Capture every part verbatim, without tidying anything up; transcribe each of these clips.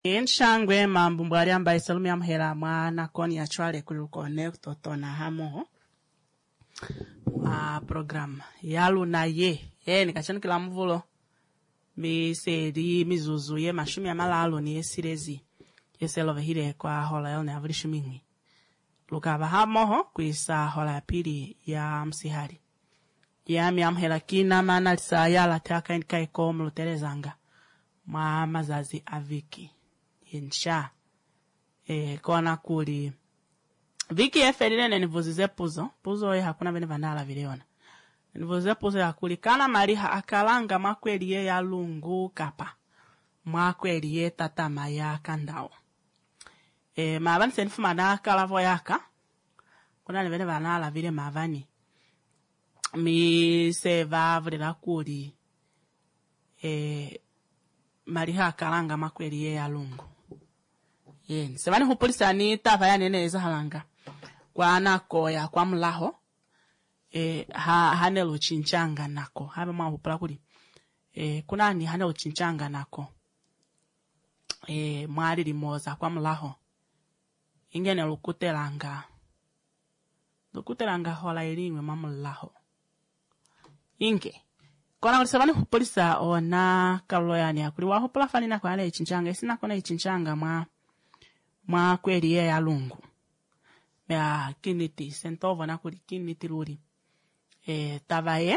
Enshangwe mambo mbwari ambaye salumi amhera mwana koni ya chwale kulikone kutotona hamo a program yalu na ye ye nikachanu kila mvulo mi seri mizuzu ye mashumi ya malalo ni esirezi yeselo vahire kwa hola yone avrishumini lukaba hamo kuisa hola ya pili ya msihari ya mi amhera kina mana lisa yala teaka indikai komu luterezanga ma mazazi aviki insha eh kona kuli viki eferine nivuzize puzo puzo ye hakuna bene vanala viliona nivuzize puzo ya kuli kana mariha akalanga makweli ye ya lungu kapa makweli ye tatama ya kandao eh mavani senfuma na kalavo yaka kuna bene vanala vile mavani mi seva vrila kuli eh mariha akalanga makweli ye ya lungu yen sebani hupolisa ni tava ya nene eza halanga kwa nako ya kwa mlaho e ha hanelo chinchanga nako habe mwa hupula kuli e kuna ni hanelo chinchanga nako e mwari limoza kwa mlaho ingene lukutelanga lukutelanga hola ilimwe mwa mlaho inge kona kulisabani hupolisa ona kaloyani akuli wa hupula fani nako hale chinchanga isina kona chinchanga mwa mwa kweli ye ya lungu ya kiniti sentova na kuli kiniti luri e tavaye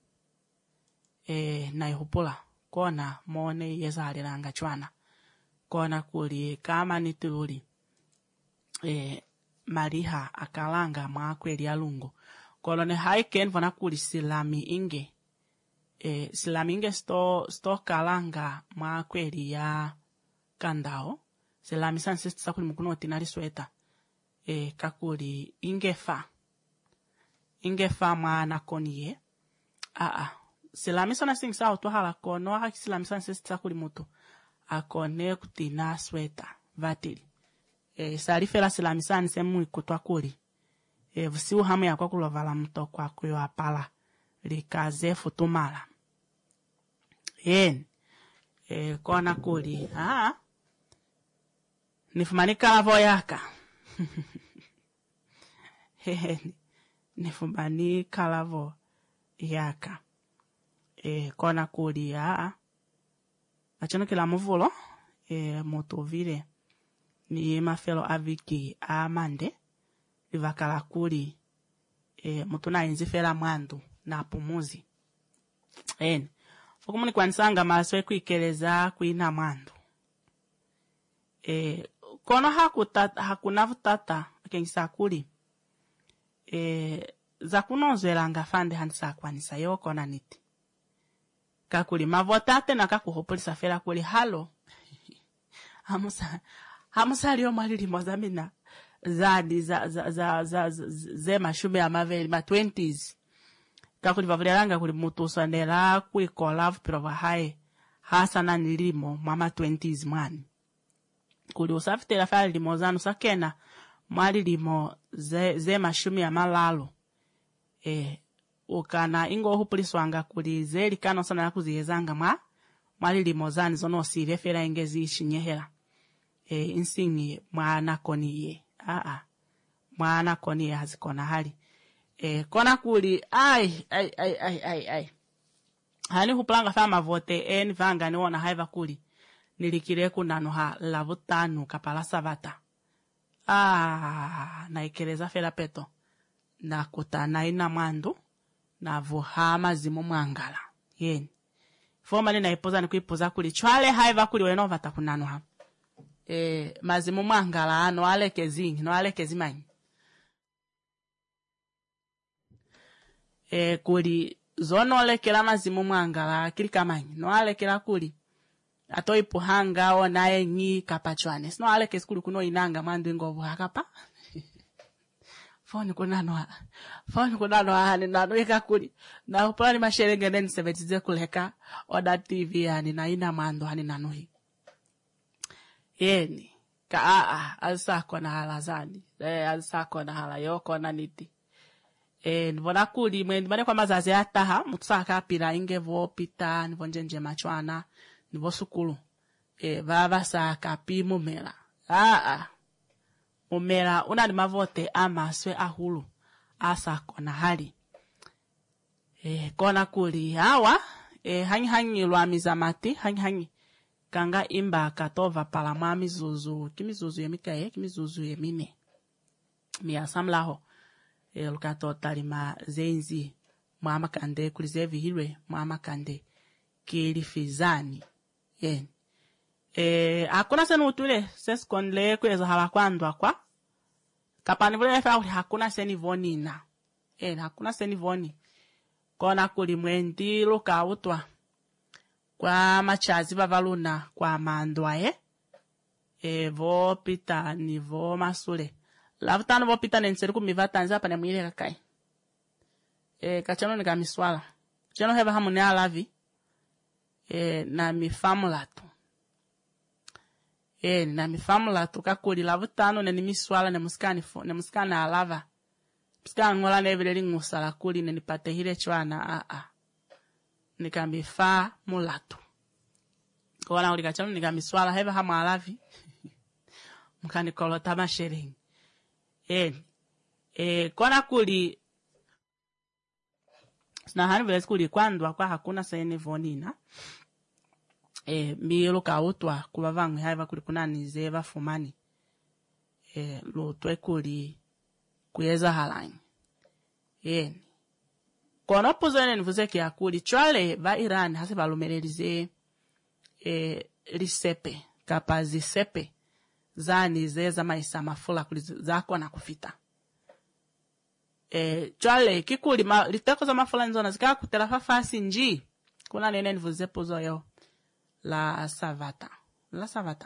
e na ihupula kona mone yeza halilanga chwana kona kuli kama nitiluri e mariha akalanga mwa kweli ya lungu kolone haiken vana kuli silami inge e silami inge sto sto kalanga mwa kweli ya kandao Selami sansi sakuli mukuno tinari sweta e kakuli ingefa ingefa mwana koniye a a selami sana sing sa to hala kono ha selami sansi sakuli mutu akone kutina sweta vatili e salifela selami sansi mu ikutwa kuli e vusiu hamu ya kwa kulovala mto kwa kuyo apala likaze futumala yen e kona kuli a nifumani kalavo yaka hehe nifumani kalavo yaka e kona kuli ya achano kila muvulo e motovile ni mafelo aviki amande ivakala kuli e mutuna inzifela mwandu na pumuzi en okumuni kwansanga maswe kuikeleza kuina mwandu e kono hakutata hakuna vutata kengisa kuli e za kunozwelanga fande hanisa kwanisa yoko na niti kakuli mavotate na kakuhopolisa fela kuli halo hamusa hamusa liyo malili mozamina zadi za za za za ze mashume ya maveli ma twenties kakuli vavulelanga kuli mutu sandela kuikola vupirova hae hasa na nilimo mama twenties mwani kuli usafitela fali limozanu sakena mwali limo ze, ze mashumi ya malalo e ukana ingo hupuliswanga kuli zeli kano sana yakuziyezanga mwa mwali limozani zono sile fela ingezi ishinyehela e insingi mwana koniye aa mwana koniye hazikona hali e kona kuli ai ai ai ai ai ai hani hupulanga fama vote eni vanga niwona haiva kuli nilikire kunano ha lavutanu kapala savata ah naikeleza fela peto na kutana ina mwandu na vuhama zimu mwangala yeni foma ni naipoza ni kuipoza kuli chwale haiva kuli weno vata kunano ha e mazimu mwangala no alekezi no alekezi manyi e kuli zono lekela mazimu mwangala kili kamanyi no alekela kuli atoi puhanga onaye nyi kapachwane sino aleke skulu kuno inanga mandu ngovu hakapa foni kunano foni kunano hani nano ikakuli na upani masherenge neni sebetize kuleka oda T V yani na ina mandu hani nano hi yeni ka a alsa kona halazani eh alsa kona hala yoko na niti eh nivona kuli mwendi mane kwa mazazi ataha mutusaka pila ingevo pita nivonjenje machwana nivo sukulu e baba sa kapi mumela a a mumela una ni mavote amaswe ahulu asa kona hali e kona kuli hawa e hanyi hanyi lwa mizamati hanyi hanyi kanga imba katova pala mwa mizuzu kimizuzu yemikaye kimizuzu yemine miya samlaho e lukato talima zenzi mwa makande kulizevi hilwe mwa makande kilifizani yen e hakuna senu utule seskonle kweza hala kwandwa kwa kapani vile fa hakuna seni vonina yen hakuna seni voni kona kuli mwendi luka utwa kwa machazi bavaluna kwa mandwaye e vo pita ni vo masule lavutano vo pita nenseri kumiva tanza pa nemwile kakai e kachano ni kamiswala chano heva hamu ne alavi e na mifamulatu e na mifamulatu kakuli lavutano ne miswala ne muskani fo ne muskani alava muskani ngola ne vile ngusala kuli ne nipate hile chwana a a nikamifa mulatu kona ulika chano nikamiswala heva hamu alavi mkani kolota mashering e e kona kuli na hani vile kuli kwandwa kwa hakuna sene vonina e milo kautwa kubavangwe haiva kuli kunani zeva fumani e lo twe kuli kuyeza halanyi e kono pozene nivuze kia kuli chwale va Iran hase balumelelize e lisepe kapazi sepe zani zeza maisa mafula kuli zako na kufita e chwale kikuli ma, liteko za mafula nzona zika kutela fafasi nji kuna nene nivuze pozo yo la savata la savata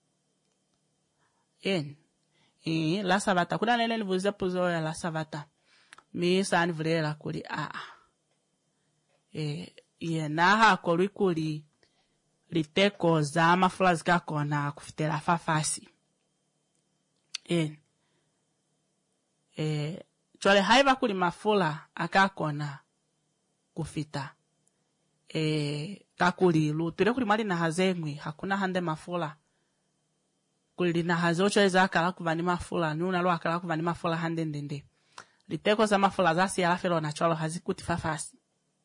en e la savata kuna nene nivuze pozo yo la savata mi sani vrela kuli a a e ye naha kuli kuli liteko za mafula zika kona kufitela fafasi en e chwale haiva kuli mafula akakona kufita e kakuli lutule kuli mali na hazengwi hakuna hande mafula kuli na hazocho eza akala kuvani mafula nuna lo akala kuvani mafula hande ndende liteko za mafula zasi ya lafelo na chwalo hazikuti fafasi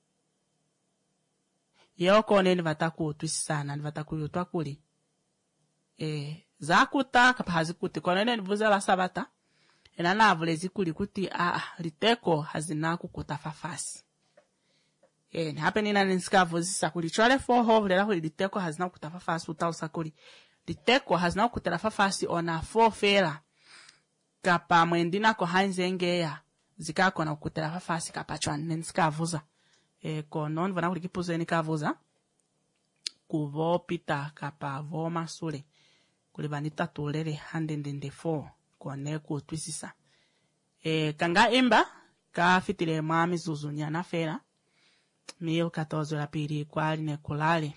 yoko neni vataku tuisi sana ni vataku yutwa kuli e zakuta kapa hazikuti kone neni vuze la sabata ena na avulezi kuli kuti a ah, liteko hazina kukuta fafasi e hape nina ninsika vuzisa kuli chwale foho vulela kuli liteko hazina kukuta fafasi utausa kuli liteko hazina kukuta fafasi ona fofela kapa mwendina ko hanzengeya zikako na kukuta fafasi kapa chwani ninsika vuza e konon vana kuli kipuzo enika vuza kuvo pita kapa vo masule kuli vanita tulele hande ndende fo kone kutwisisa e kanga imba ka fitile mami zuzunya na fera mil katozo la piri kwali ne kulale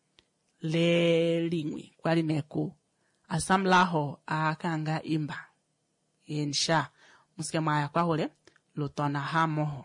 le lingwi kwali ne ku asamlaho akanga imba insha musike maya kwa hole lutona hamoho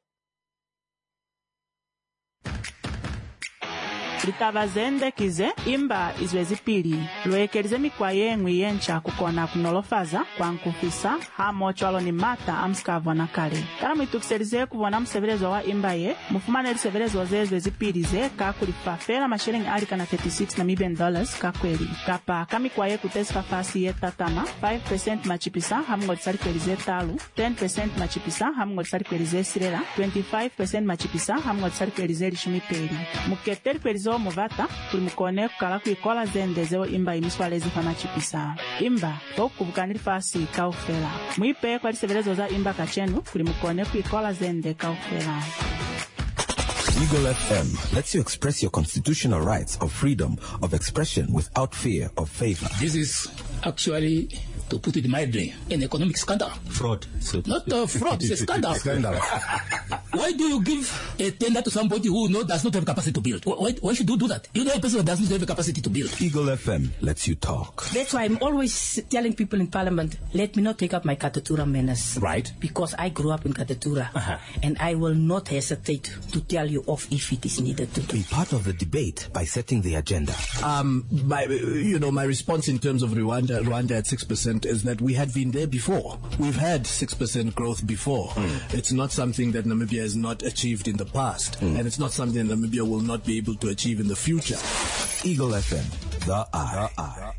litavazende kize imba izwezi pili lwekelize mikwa yengwi yencha kukona kunolofaza kwa nkufisa hamo chwalo ni mata amskavwa na kale kala mwitukiselize kuvona msevelezo wa imba ye mufumane lisevelezo zezwezi pili ze kakulifafela mashilingi alika na thirty-six Namibian dollars kakweli kapa kamikwa ye kutesi fafasi ye tatama five percent machipisa hamungo tisalikwelize talu ten percent machipisa hamungo tisalikwelize sirela twenty-five percent machipisa hamungo tisalikwelize lishumipeli muketeli kwelize muvata kuli mukone kukala kuikola zende zeo imba imiswalezi fana chipisa imba tokubukanili fasi kaufela mwipe kwa lisevelezo za imba kachenu kuli mukone kuikola zende kaufela. Eagle F M lets you express your constitutional rights of freedom of expression without fear of favor. This is actually, to put it mildly, an economic scandal. Fraud. So Not a fraud, it's a scandal. Scandal. Why do you give a tender to somebody who no, does not have capacity to build? Why, why should you do that? You know a person who doesn't have a capacity to build. Eagle F M lets you talk. That's why I'm always telling people in Parliament, let me not take up my Katatura manners. Right. Because I grew up in Katatura. Uh-huh. And I will not hesitate to tell you off if it is needed to. Be part of the debate by setting the agenda. Um, my, you know, my response in terms of Rwanda, Rwanda at six percent is that we had been there before. We've had six percent growth before. Mm. It's not something that Namibia has not achieved in the past. Mm. And it's not something that Namibia will not be able to achieve in the future. Eagle F M, the eye. The eye.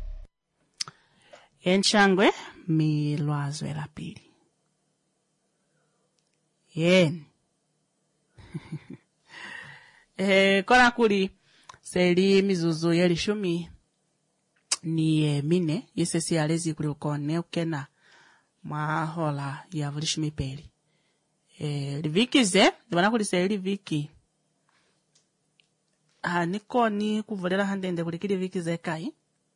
Enchangwe mi lwazwe la pili. Yen. eh, kona kuli seli mizuzu yeli shumi ni eh, mine yesesi alezi kuli ukone ukena mwahola ya vulishumi peli. Eh, livikize, dibana kuli seli viki. Ha, niko ni kuvulera handende kuli kili vikize kai.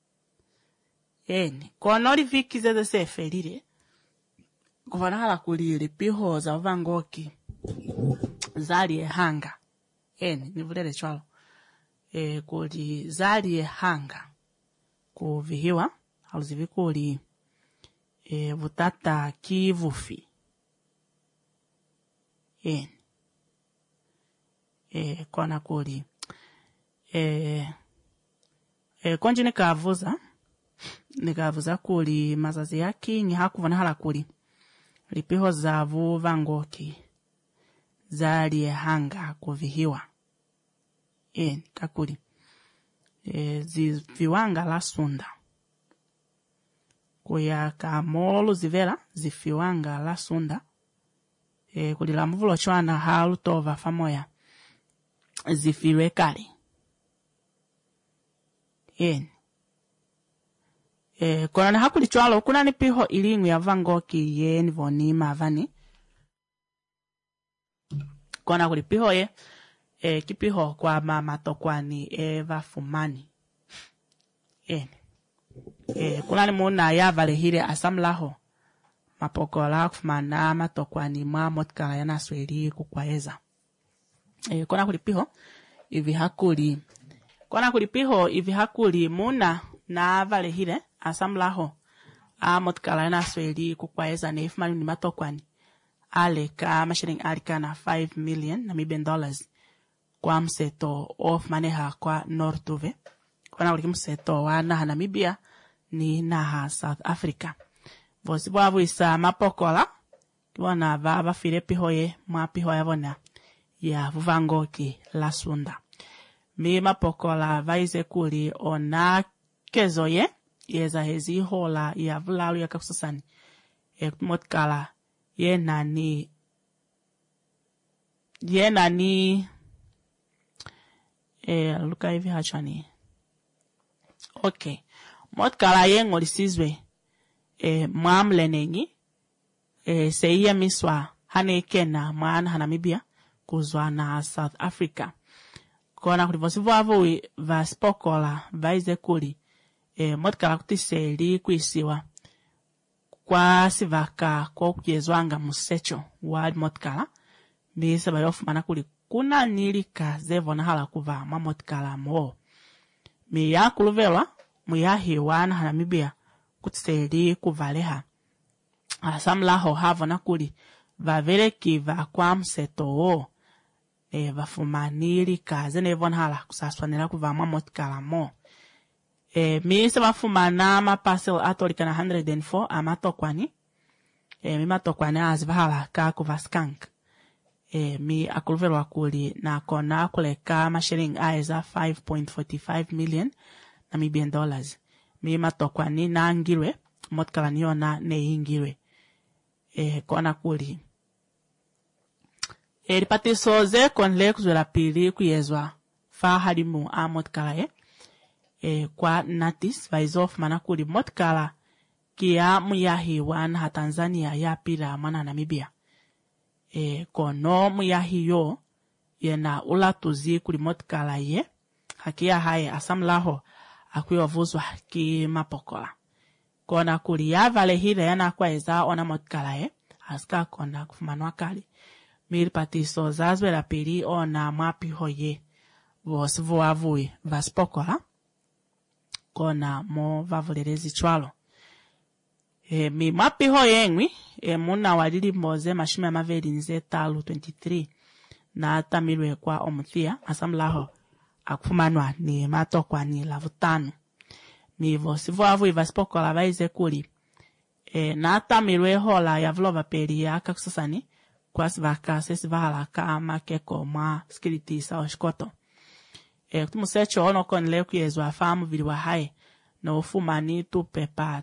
Eni, kono livikize de seferire. Kuvana hala kuli lipiho za vangoki. Zali hanga. Eni, nivulere chwalo. E, kuli zali hanga. Kuvihiwa, haluzivi kuli e, vutata kivufi. Eni. E, kona kuli e, e, konji nikavuza. Nikavuza kuli mazazi yaki ni hakuvana hala kuli. Lipiho zavu vangoki. Zali hanga kuvihiwa. E, kakuli. E, ziviwanga la sunda. Kuya kamolo zivela, zifiwanga la sunda. E, kuli la mvulo chwana halutova famoya. Zifiwe kali. E, e, kona ni hakuli chwalo, kuna ni piho ilingu ya vangoki ye nivoni mavani. Kona kuli piho ye, e, kipiho kwa mama tokwani eva fumani. E, e, kuna ni muna ya vale hile asamlaho. Mapokola kufumana matokwani mwa motkala ya nasweli kukwaeza. E, kona kuli piho, ivi hakuli. Kona kuli piho, ivi hakuli muna na vale hile asamlaho. A motkala ya nasweli kukwaeza na ifumani ni matokwani. Aleka mashiring alika na five million Namibian dollars kwa mseto of maneha kwa Nortuve. Kwa na uliki mseto wa naha Namibia ni naha South Africa. Vosibu wavu isa mapokola kwa na vaba file pihoye mwa pihoye vona ya vuvangoki la sunda. Mi mapokola vaize kuli ona kezoye yeza hezi hola ya vulalu ya kakusasani e motkala ye nani ye nani eh luka hivi hachani. Okay, motkala ye ngolisizwe eh mwamlenengi eh seiya miswa hane kena mwana Hanamibia kuzwa na South Africa. Kona kulivosivu avu va spokola vaize kuli eh motkala kutiseli kuisiwa kwa sivaka kwa kuyezwanga musecho wa motkala. Misa bayofu manakuli kuna nilika zevo na hala kuva ma motkala mo. Mi ya kuluvelwa mu ya hiwa na Hanamibia kutiseli kuvaleha. Asamlaho havo na kuli vavele kiva kwa mseto o. E vafumani kaze nevo na hala kusaswanela kuva ma motkala mo. E, mi se wafumana ma parcel atolika na one hundred four amatokwani. E, mi matokwani azivahala ka kuvaskank. E, mi akuluvelwa kuli na kona kuleka mashiring aiza five point four five million Namibian dollars. Mi matokwani na angirwe, motkala niona ne ingirwe. E, kona kuli. E, ripati soze konle kuzwela pili kuyezwa fa hadimu a motkala ye. E, kwa natis vaizof manakuli motkala kia muyahi wan ha Tanzania ya pila mana Namibia. E, kono muyahi yo yena ulatuzi kuli motkala ye hakia hae asamlaho akuyo vuzwa ki mapokola. Kona kuli ya vale hile yana kwa eza ona motkala ye aska kona kufumanwa kali. Mir patiso zazwela pili ona mwapi hoye vos voavui vaspokola kona mo vavulelezi chwalo. E, mi mwapi hoye ngwi e, muna wadili moze mashime maveli nze talu twenty-three na tamirwe kwa omuthia asamlaho akufumanwa ni matokwa ni lavutanu. Mi vos voavui vaspokola vaize kuli e, na tamirwe hola ya vlova peli ya kakusasani kwasi vaka sesi vahala ka makeko mwa skiliti sa oshkoto. E, kutumusecho ono konile kuyezu afamu vili wa hai na ufumani tu pepa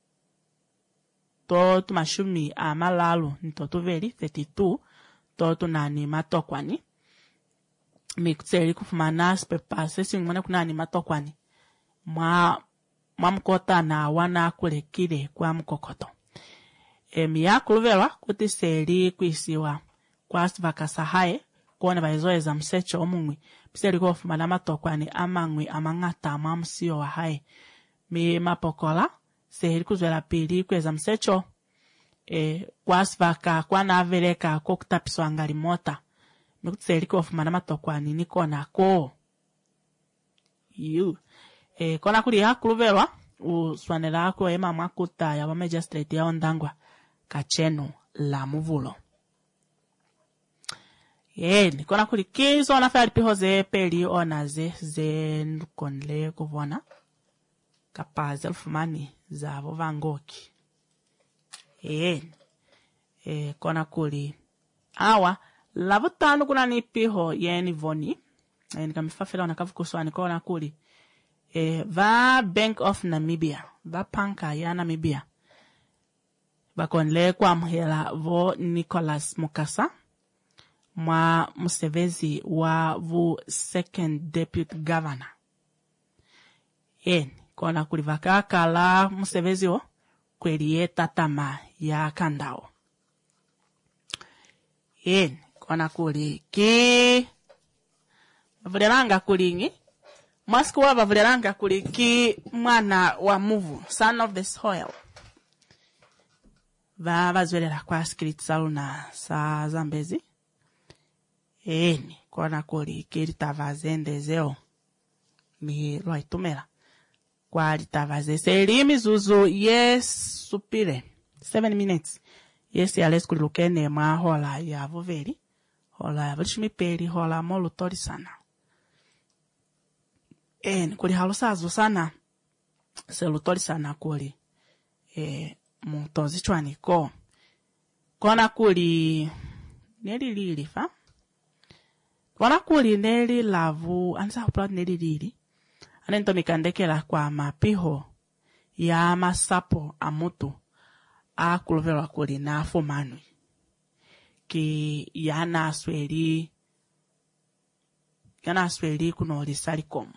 to tumashumi amalalu nito tuveli thirty-two to tunani matokwani. Mikutseli kufumana pepa sesi ngumane kunani matokwani mwa mwa mkota na wana kule kile kwa mkokoto. E, miya kuluvelwa kuti seli kuisiwa kwa vakasahaye kuone vaizoeza msecho omungwi piseli kufumana matokwani amangwi amangata amamusio wa hai. Mi mapokola seli kuzwela pili kueza msecho e, kwa vaka kwa naveleka kokutapiswa angali mota. Mi kuti seli kufumana matokwani nikona ko yu e, kona kuli ya kuluvelwa uswanela ako ema makuta ya wa magistrate ya ondangwa kacheno la muvulo. Ye, nikona kuli kizo ona fali piho ze peli ona ze ze nukonle kuvona kapaze alfumani za vovangoki. Ye, e, kona kuli awa lavutanu kuna ni piho yeni voni e, nikamifafela ona kavukuswa nikona kuli e, va Bank of Namibia va panka ya Namibia bakonle kwa mhela vo Nicholas Mukasa mwa musevezi wa vu second deputy governor. Yen kona kulivaka kala musevezi o kweliye tatama ya kandao. Yen kona kuli ki vulelanga kulingi mwasiku wa vulelanga kuli ki mwana wa muvu son of the soil. Va vazwelela kwa skrit saluna sa Zambezi. Eni, kona kuli kiri tavazende zeo. Mi roi tumela. Kwa li tavaze. Se limi zuzu yes supire. Seven minutes. Yes ya les kuli lukene ma hola ya voveli. Hola ya vishmi peli hola molu tori sana. Eni, kuli halusazu sana. Se lutori sana kuli. Eh, mutozi chwani ko kona kuli neli lili fa kona kuli neli lavu ansa upload neli lili anento mikandekela kwa mapiho ya masapo amutu a kulovelwa kuli na fumanui ki yana sweli yana sweli kuno lisalikom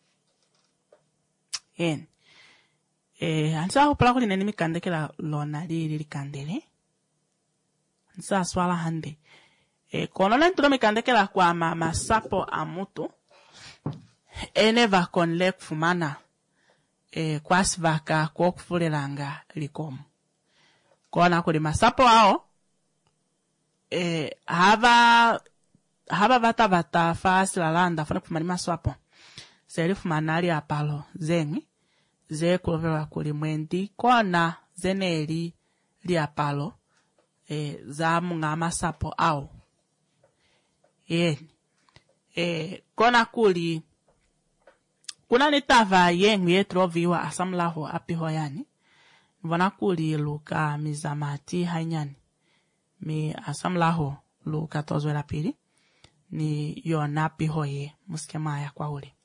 en Eh, ansa upala kuli neni mikandekela lona li li kandele. Ansa swala hande. Eh, kono lentulo mikandekela kwa ma masapo amutu. Eneva konle kufumana. Eh, kwa svaka kwa kufulelanga likomu. Kona kuli masapo ao. Eh, hava, hava vata vata fasi lalanda funa kufumani maswapo. Seri fumanari apalo zengi. Ze kulovelwa kuli mwendi kona zeneli liapalo e, za munga masapo au. E, e, kona kuli kuna nitava yengu yetroviwa asamlaho apiho yani. Mwana kuli luka mizamati hainyani. Mi asamlaho luka tozwela pili. Ni yona apiho ye muskema ya kwa uli.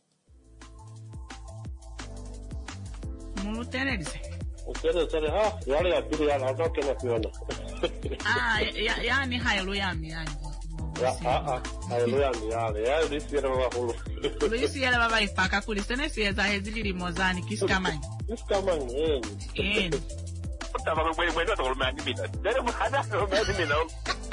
Mutenelize. Utere tere ha yale ya pili ya nazo kena kuona. Ah ya yani haleluya yani. Ya ah ah haleluya yale ya ulisi yale baba hulu. Ulisi yale baba ifaka kuli sene sieza hezili limozani kiskamani. Kiskamani eh. Eh. Tava mwe mwe ndo tolma ni bida. Dere mhada ndo mwe ni na.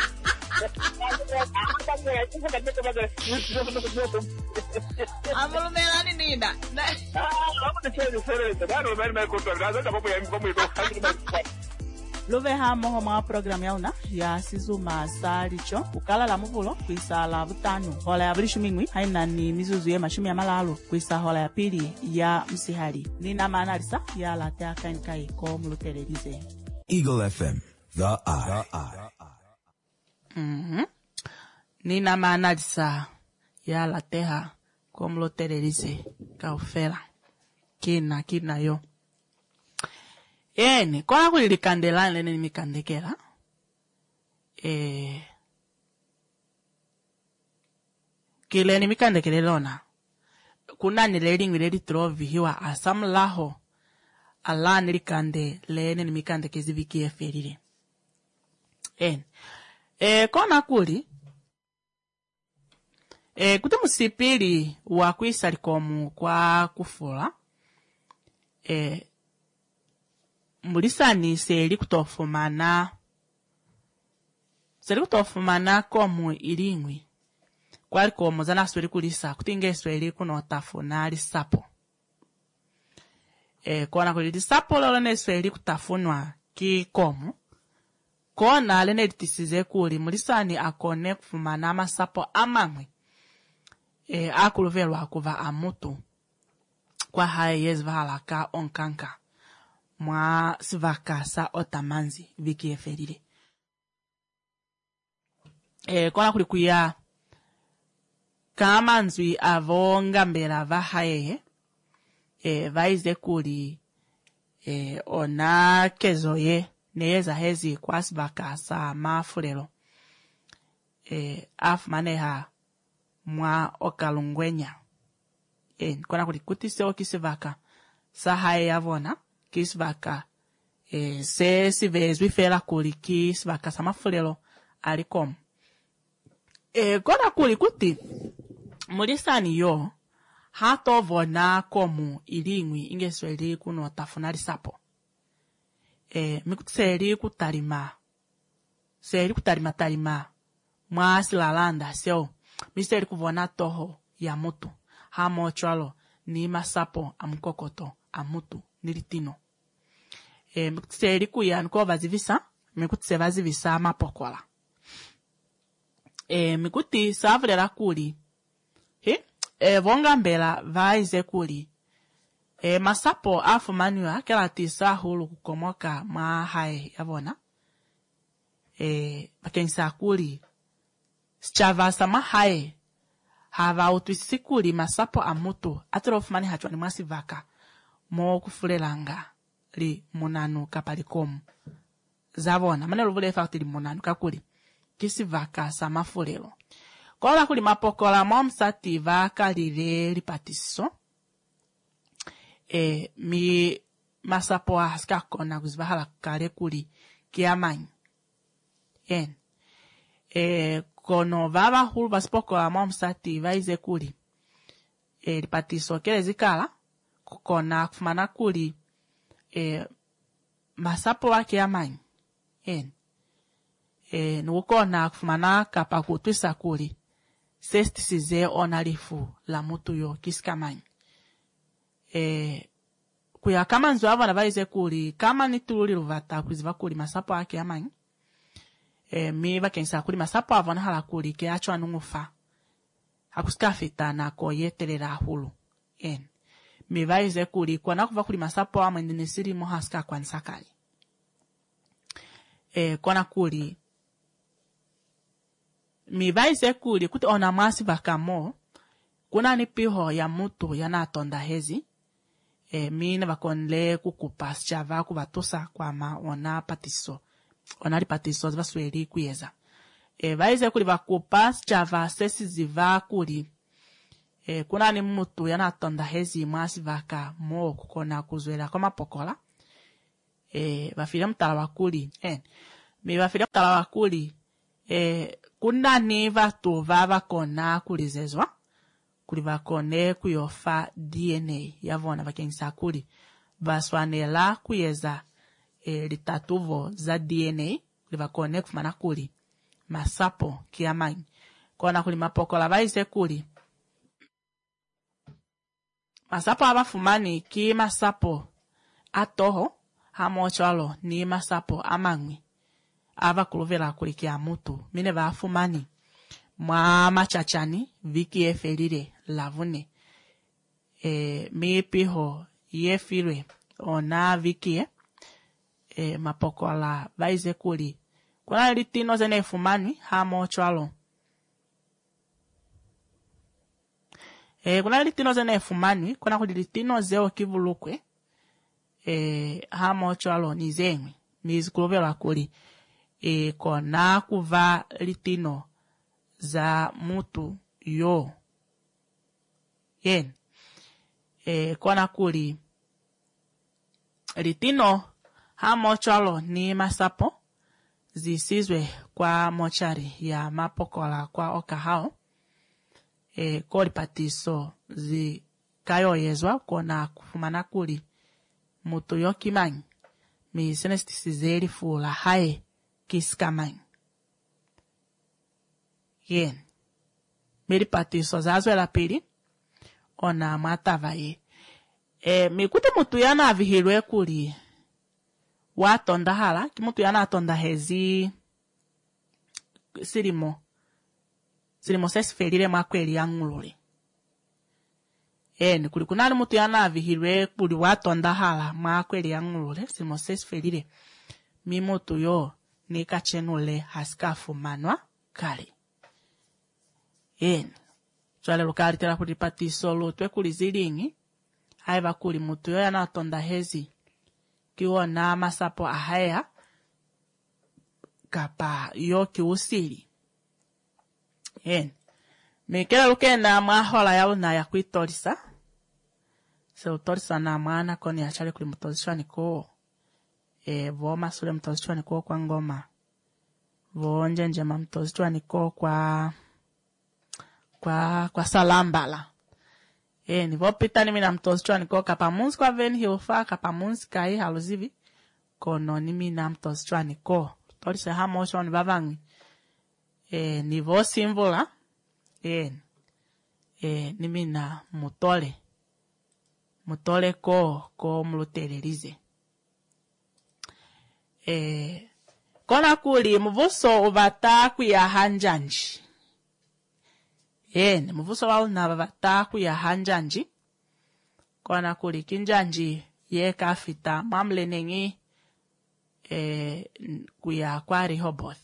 Amulumela ni nida. Ah, vamos deixar de ser isso. Não, não vai me contar. Nada, vamos ir, vamos ir. Love ha moho mwa program yauna ya sizuma salicho ukala la muvulo kwisa la butano hola ya bilishu mingwi haina ni mizuzu ye mashumi ya malalo kwisa hola ya pili ya msihali nina maana lisa ya latea kankai ko mulutelelize Eagle F M, the eye. Mhm. Nina maana lisa ya latea ko mulutelelize kaufela kina kina yo ene kwa kulili kandela nene mikandekela eh kile ni mikandekele lona kuna ni leading ready trovi hiwa asam laho ala ni kande lene ni mikandekezi viki eferire en eh kona kuli eh kuti musipili wa kwisali komu kwa kufula eh mulisani seli kutofumana seli kutofumana komu ilingwi kwali komu zana sweli kulisa kutinge sweli kuno tafuna lisapo e kona kuli lisapo lolone sweli kutafunwa ki komu kona lene litisize kuli mulisani akone kufumana amasapo amamwe e akuluvelwa kuva amutu kwa haye yezvalaka onkanka mwa sivaka sa otamanzi viki eferire e kona kuli kuya kama nzwi avonga mbela vahaye e vaize kuli e ona kezoye neyeza hezi kwa sivaka sa mafulelo e afumaneha mwa okalungwenya e kona kuli kutise okisivaka sa haye yavona kisvaka e se sivezwi fela kuli kisvaka samafulelo alikom e kona kuli kuti mulisani yo hato vona komu ilingwi ingesweli kuno tafuna lisapo e mikutseli kutalima seli kutalima talima mwa silalanda seo miseli kuvona toho ya mutu hamo chwalo ni masapo amukokoto amutu nilitino e mikutseli kuya nko vazivisa mikutse vazivisa mapokola e mikuti savulera kuli he e vonga mbela vaize kuli e masapo afumaniwa kela tisa hulu kukomoka mwa hae yavona e bakensa kuli schava sama hae hava utwisikuli masapo amutu atero fumani hachwani mwasivaka mo kufulelanga li munanu kapalikomu zavona manelo vule fakti li munanu kakuli kisivaka samafulelo kola kuli mapokola momsati vaka lile lipatiso e mi masapo aska kona kuzivahala kale kuli kiamanyi en e kono vava hulu vasipokola momsati vaize kuli e lipatiso kele zikala kukona kufumana kuli e masapo wake amanyi en e nukona kufumana kapa kutwisa kuli sestisize onalifu la mutu yo kisikamanyi e kuya kama nzo avana vaize kuli kama nitululi luvata kuziva kuli masapo wake amanyi e mi vakensa kuli masapo avana hala kuli ke acho anungufa hakuskafita na koyetelera hulu en mi vaize kuli kwa nakuva kuli masapo amwe ndinisiri mohaska kwa nsakali e kona kuli mi vaize kuli kuti ona masi vakamo kuna ni piho ya mutu ya natonda hezi e mine vakonle kukupa chava kuvatosa kwa ma ona patiso ona li patiso zvasweli kuyeza e vaize kuli vakupa chava sesi ziva kuli e kuna ni mutu ya natonda hezi masi vaka mo kukona kuzwela kwa mapokola e vafile mtala wakuli en mi vafile mtala wakuli e kuna ni vatu vava kona kulizezwa kuli vakone kuyofa D N A yavona vakenisa kuli vaswanela kuyeza e, litatuvo za D N A kuli vakone kufumana kuli masapo kiamanyi kona kuli mapokola vaize kuli masapo abafumani ki masapo atoho hamochalo ni masapo amangwi ava kulovela kulikia mutu mine vafumani mwa machachani viki eferire lavune e mipiho yefire ona viki e mapokola vaize kuli kuna litino zene fumani hamochalo e kuna litino zene fumani kuna kuli litino zeo kivulukwe e hamochalo ni zengwi mizikulovela kuli e kona kuva litino za mutu yo yen e kona kuli litino hamochalo ni masapo zisizwe kwa mochari ya mapokola kwa okahao e koli patiso zi kayo yezwa kona kufumana kuli mutu yo kimanyi mi senestisizeli fula hae kiskamanyi yen mili patiso zazwe la pili ona matava ye e mikute mutu yana avihilwe kuli watonda hala kimutu yana atonda hezi silimo silimo sesifelile mwakweli yangulule eni kuli kunali mutu yana avihilwe kuli watonda hala mwakweli yangulule silimo sesifelile mimutu yo nikachenule hasikafu manwa kali eni chwale lukali tela kuli patiso lutwe kuli zilingi haiva kuli mutu yo yana atonda hezi kiwona masapo ahaya kapa yo kiusili yen mikela lukenda mwahola ya una ya kuitolisa se utolisa na mwana koni achale kuli mutolishwa niko e voma sule mutolishwa niko kwa ngoma vonje njema mutolishwa niko kwa kwa kwa salambala e ni vopita ni mina mtolishwa niko kapa munzi kwa veni hilfa kapa munzi kai haluzivi kono ni mina mtolishwa niko tolisa hamo shoni bavangi e ni vo simbola e e ni mina mutole mutole ko ko mulutelelize e kona kuli muvuso uvata kuya hanjanji yen muvuso wao na vata kuya hanjanji kona kuli kinjanji ye kafita mamle nengi e kuya kwa Rehoboth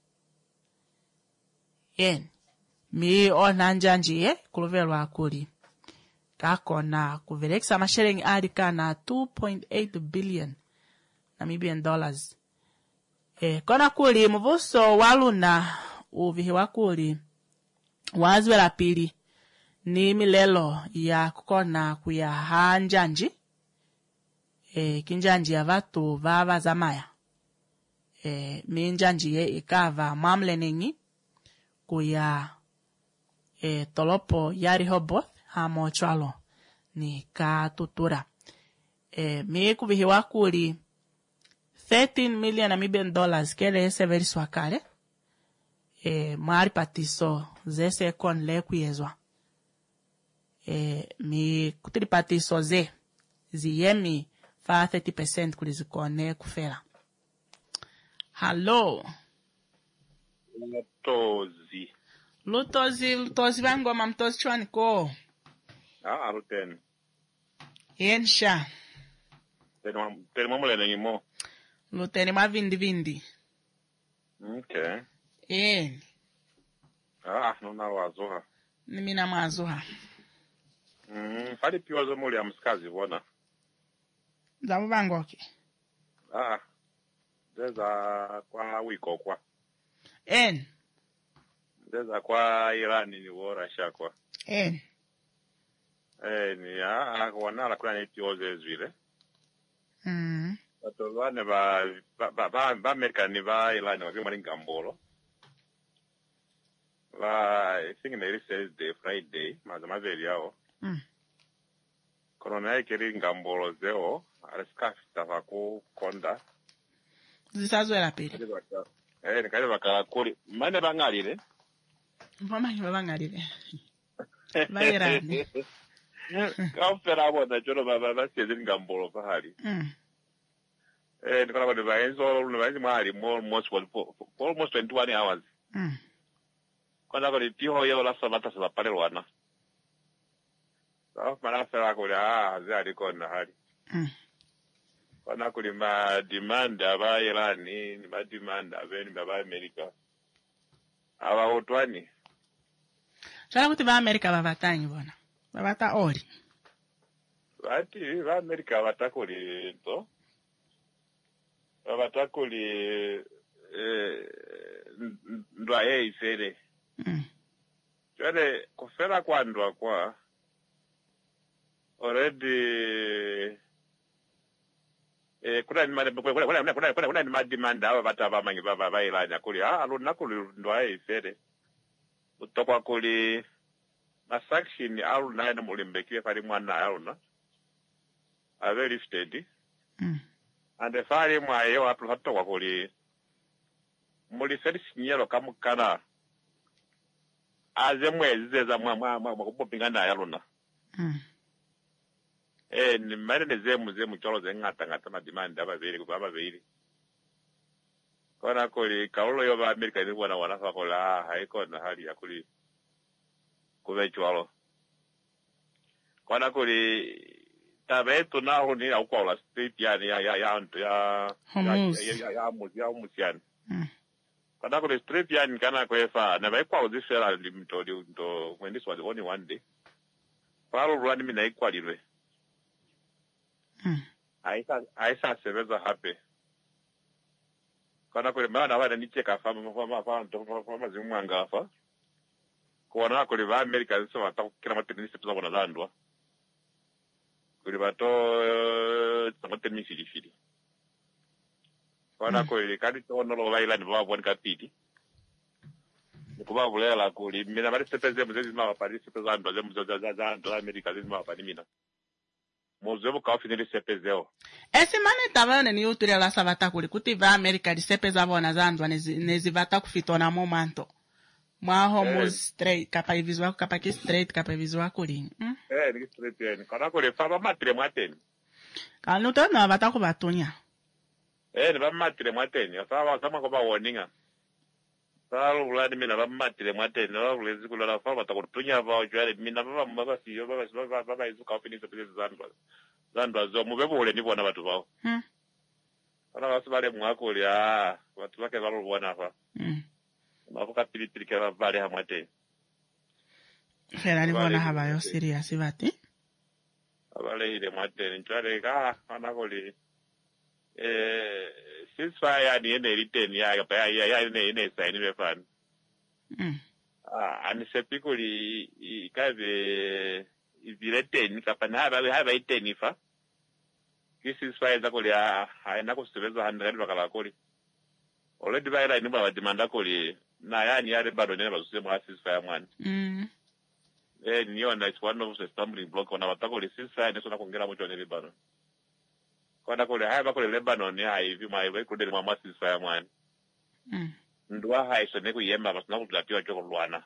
yen mi ona njanji ye kulovelwa kuli kakona kuvelekisa mashilingi alika na two point eight billion Namibian dollars e kona kuli muvuso waluna uvihiwa kuli wazwe la pili ni milelo ya kukona kuya hanjanji e kinjanji ya vatu vava zamaya e minjanji ye ikava mamle nengi kuya e tolopo ya Rehoboth hamo chwalo ni katutura e mi kuvihiwa kuli thirteen million Namibian dollars kele ese veri swakale e mari patiso zese kon le kuyezwa e mi kutiri patiso ze ziyemi fa thirty percent kulizikone kufela. Hello Lutozi Lutozi Lutozi bangoma mtozi chwani ko ah aruten yensha teno teno mole ngimo Luteni mavindi vindi okay eh ah no na wazoha ni mina mazoha mm fali piwa zo mole amskazi bona zamu bangoke ah deza kwa wiko kwa en deza kwa Irani ni wora shakwa en eh ni ah wana la kuna ni piwa zo zwile mm Batolwane ba ba ba ba America ni ba Irani wa kima ngambolo la I think it says the Friday mazama veli yao mm korona ikiri ngambolo zeo aliskafita vaku konda zisazwe la pili eh nikale bakala kuli mane bangalire mama ni babangalire bayirani kaufera bona joro baba baseze ngambolo pahali mm Eh, nikona kwa device all the mali almost for almost twenty-one hours. Mm. Kwana kwa tiho yo la sabata sa pale wana. Sa mara sera ko ya zari ko na hali. Mm. Kwana kuli ma demand aba Irani, ni ma demand abeni baba America. Aba otwani. Chala kuti va America babatanyi bona. Babata ori. Bati ba America batakuli to. Babatakuli eh ndwa yeye ifere. Mm. Chale kufera kwa ndwa kwa already eh kuna ni mali kuna kuna kuna kuna kuna ni mademand aba bataba mangi baba bailanya kuli ah alona kuli ndwa yeye ifere. Utokwa kuli masaction aluna na mulimbekire pali mwana aluna a very steady. Mm. And the fire mwa yo aplo hatto kwa kuli muli seri sinyelo kamukana aze mwezi za mwa mwa mwa kupopinga na aluna. Mm. Eh ni mane nezemu zemu cholo zengata ngata ma demand aba bere ku baba bere. Kona kuli kaulo yo ba America ni wana wana fa kola haiko na hali ya kuli kubechwalo. Kona kuli tabeto na honi au kwa street ya ya ya ya ya Hormuz. ya ya ya mu ya mu sian. Mm. Kona kuli street ya nikana kwefa na ba kwa uzisera limto ndo when this was only one day. Palo rwani mina ikwalirwe. Mm. Aisa aisa sebeza happy. Kana kule maana wale nicheka fama fama fama fama fama zimwanga afa. Kuona kule ba America sio watakira matenisi pesa bona landwa. Kule bato tamatenisi lifili. Kana kule kadi to no lo baila ni baba bwana kapiti. Nikuba bulela kule mina bali sepeze mzezi ma Paris sepeza ndo zemu za za za ndo America zemu ma pani mina. Mozevo ka finire sepezeo. Ese mane tabane ni uturi la sabata kuli kuti va America di sepeza bona zandwa nezi nezi vata kufitona momento. Mwa Hormuz straight kapa ivizwa kapa ki straight kapa ivizwa kuli. Mm? Eh ni straight yani. Kana kule fa ba matire mwateni. Kanu to na vata kubatunya. Eh ni ba matire mwateni. Fa ba sama ko ba warninga. Fa ulani mina ba matire mwateni. Ba ulezi kula la fa bata kutunya ba ojwale mina ba ba si yo ba ba ba ba izu ka finire sepeza zandwa. Zandwa zo mubebo ule ni bona batu bao. Mm. Kana basibale mwakuli ah watu wake balo bona fa. Mm. Mafuka pilipili kwa vale hamwate. Fera ni bona habayo serious vati. Vale ile mwate nchwale ka anakoli eh ceasefire ni ene written ya pa ya ya ene ene sign me fan. Mm. Ah anisepikuli ikaze written kapana ba haba written fa. Kisi ceasefire zakoli ah haina kusebeza handani bakala koli. Already ba ila ni ba demanda koli na yani yale bado nene bazuse mwa ceasefire mwana. Mm. Eh niona it's one of the stumbling block wana watako le ceasefire neso na kuongera moto ne Lebanon. Kwana kule haya bako le Lebanon ya hivi maiwe kude mwa mwa ceasefire mwana. Mm. Ndwa haiso ne kuyemba basina kutulatiwa choko lwana.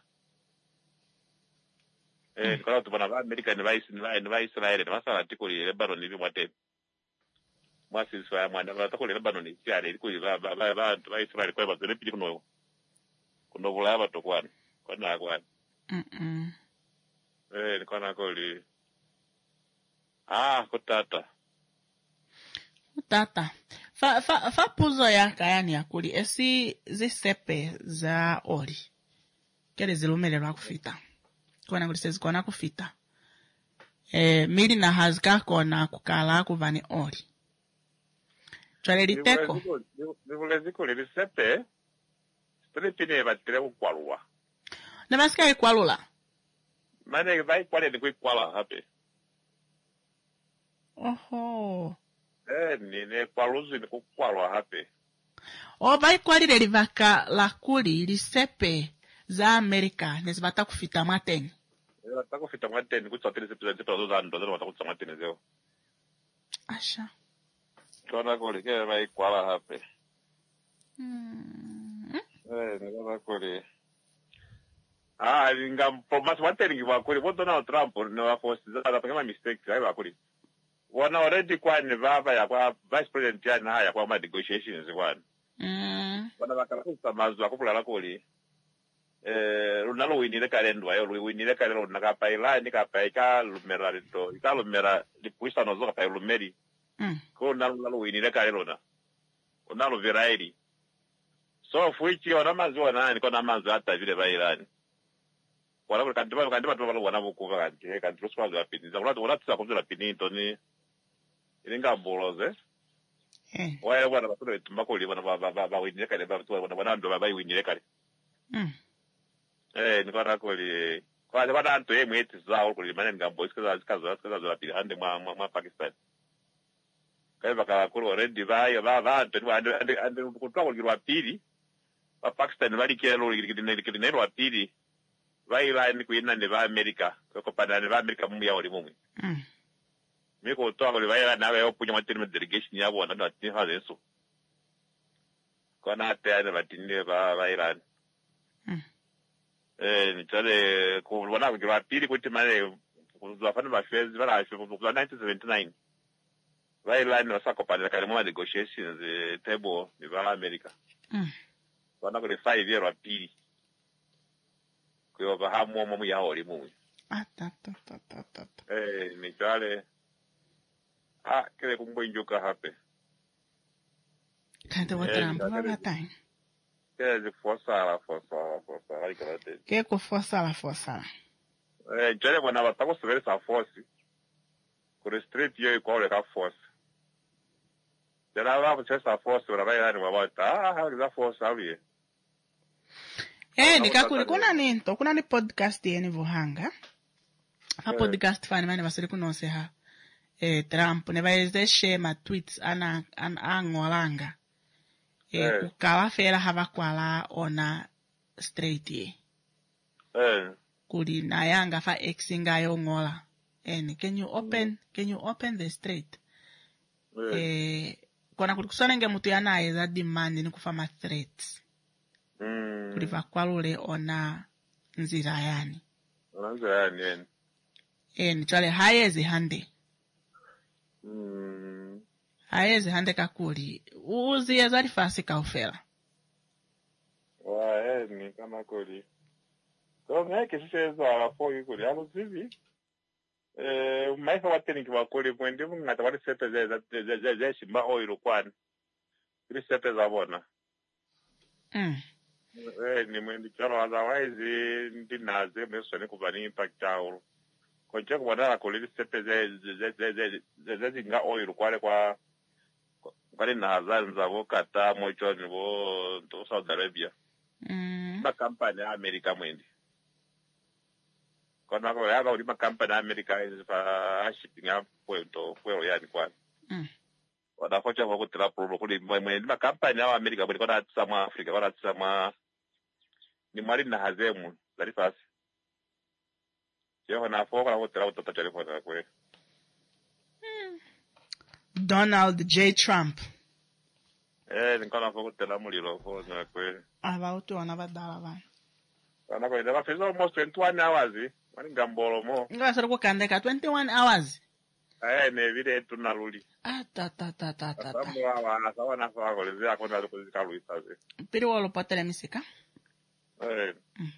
Eh kwa tu bana America ni vice ni vice Israel na masala tiko le Lebanon hivi mwate. Mwa ceasefire mwana watako le Lebanon ni siare liko ba ba ba ba Israel kwa ba zile pili kuno. Kuno bulaba tokwana. Kwana kwa. Mm. Mm. Eh, nikona koli. Ah, kutata. Tata. Fa fa fa puzo ya kayani ya kuli esi zisepe za ori. Kele zilumelelwa kufita. Kona kuli sezi kona kufita. Eh mili na hazika kona kukala kuvani ori. Chale liteko. Nivuleziko li lisepe. Stripine batire kukwalua. Nabasika ikwalula. Mane vai kwale ni kukwala hape. Oho. Eh, ni ne kwaluzi ni kukwalwa hape. O vai kwalile livaka la kuli lisepe za Amerika nezibata kufita mateni. Eh, batako fita mwateni kutsatele sepe za sepe za ndo zero batako kutsa mwateni zeo. Asha. Kona koli ke vai kwala hape. Mm. Eh, ni kona koli. Ah, inga promas mwateni kwa koli boto na Trump no wa force za za pengama mistakes ai ba koli. wana already kwani baba ya kwa vice president yana haya kwa ma negotiations kwani mm wana bakala mazwa kupulala kuli eh lunalo winile kalendwa yo winile kalelo nakapa ilani kapa ika lumera lito ika lumera lipuisa nozo kapa lumeri mm ko nalo nalo winile kalelo na unalo viraili so fuichi ona mazwa nani kona mazwa hata vile ba ilani wala kwa kandiba kandiba tu wana bukuva kanti kanti prospazo apini za wala wala tsa kumzela pini toni ilinga boloze eh wala wana batule tumbakoli wana ba ba ba winile kale ba tu wana wana ndo ba winile kale mm eh nikona koli kwa sababu anto yeye mweti zao kuli manene ngambo isikaza isikaza isikaza za pili hande mwa mwa Pakistan kai baka kulu already ba ya ba ba ndo ande ande ande kutwa kuli wa pili ba Pakistan bali kelo kili kili nero wa pili vai la ni kuina ne ba America ko pada ne ba America mu ya oli mu mm mi ko to kuli vai la na ba opunya matini delegation ya bona ndo ati ha leso kona te ane batini ba ba Iran mm eh ni tale ko bona ko ba pili ko timane ko zo afana ba fez ba la ko ko nineteen seventy-nine vai la no sa ko pada kale mo negotiations eh, table ni ba America mm bona ko le five year wa pili ko ba ha mo mo ya oli mu ah ta ta ta ta ta eh ni tale ah kile kumbonjuka hape kante watramba ba time kile de força força força ali que te que ko força la força eh jale bona batako severe sa force ko street yo ko le ka force jala ba ba sa force ora ba yani ba ta ah ha force ali eh nikakuli kuna ninto kuna ni podcast yeni vuhanga ha podcast fani mane basiri kunose ha eh Trump ne baeze shema tweets ana an angolanga eh kukala fela hava kwala ona straight ye eh kuli na yanga fa exinga yo ngola and can you open can you open the straight eh kona kuli kusonenge mutu yana eza demand ni kufama threats mm kuli vakwalule ona nzira yani nzira yani eh ni chale hayezi hande mm hayezi hande kakuli uzi yazari fasi kaufela wa eh ni kama kuli so ngeke siseza ala foi kuli alo zivi eh mais wa teni kwa kuli mwende ngata wali sete ze ze ze ze shimba oil kwan kuli sete za bona mm eh ni mwende chalo otherwise ndinaze meso ni kubani impact out konje kubana kuli sete ze ze ze ze ze ze nga oil kwale kwa kwale na hazanza bo kata mocho ni bo to Saudi Arabia mm ba kampani ya America mwende kona ko yaba uli ma kampani ya America fa shipping ya puerto puerto yani kwa mm wada kocha kwa kutira pro kuli mwende ma kampani ya America bali kona tsama Africa kona tsama ni mali na hazemu zari fasi yo na foka na kutira utata telefoni kwe Donald J Trump eh ni kona foka kutira muliro fona kwe aba utu wana badala bana ana ko ndaba fezo almost twenty-one hours wani ngambolo mo ngasa ko kandeka twenty-one hours eh ne vile tunarudi ah ta ta ta ta ta sababu wana sawa na sawa ko lezea ko ndalo kuzika luisa ze pili wolo patele misika eh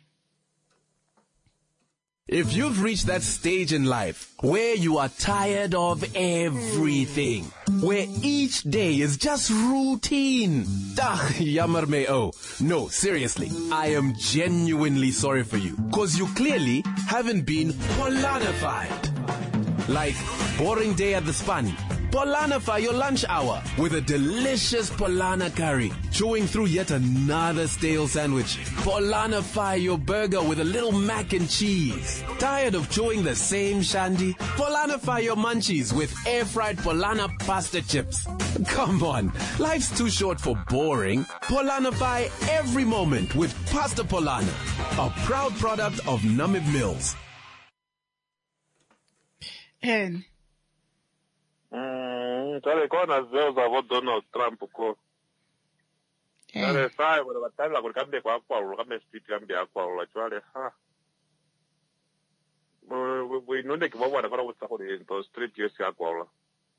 If you've reached that stage in life where you are tired of everything, where each day is just routine, ugh, yammer me oh. No, seriously, I am genuinely sorry for you, cause you clearly haven't been Polanified. Like, boring day at the span. Polanify your lunch hour with a delicious Polana curry. Chewing through yet another stale sandwich. Polanify your burger with a little mac and cheese. Tired of chewing the same shandy? Polanify your munchies with air-fried Polana pasta chips. Come on, life's too short for boring. Polanify every moment with Pasta Polana, a proud product of Namib Mills. en mm tale kona zeo za vo Donald Trump ko tale sai wala batala ko kambe kwa kwa lo kambe street kambe kwa lo chwale ha bo bo inonde ke bwana kwa utsa ko into street yo sia kwa lo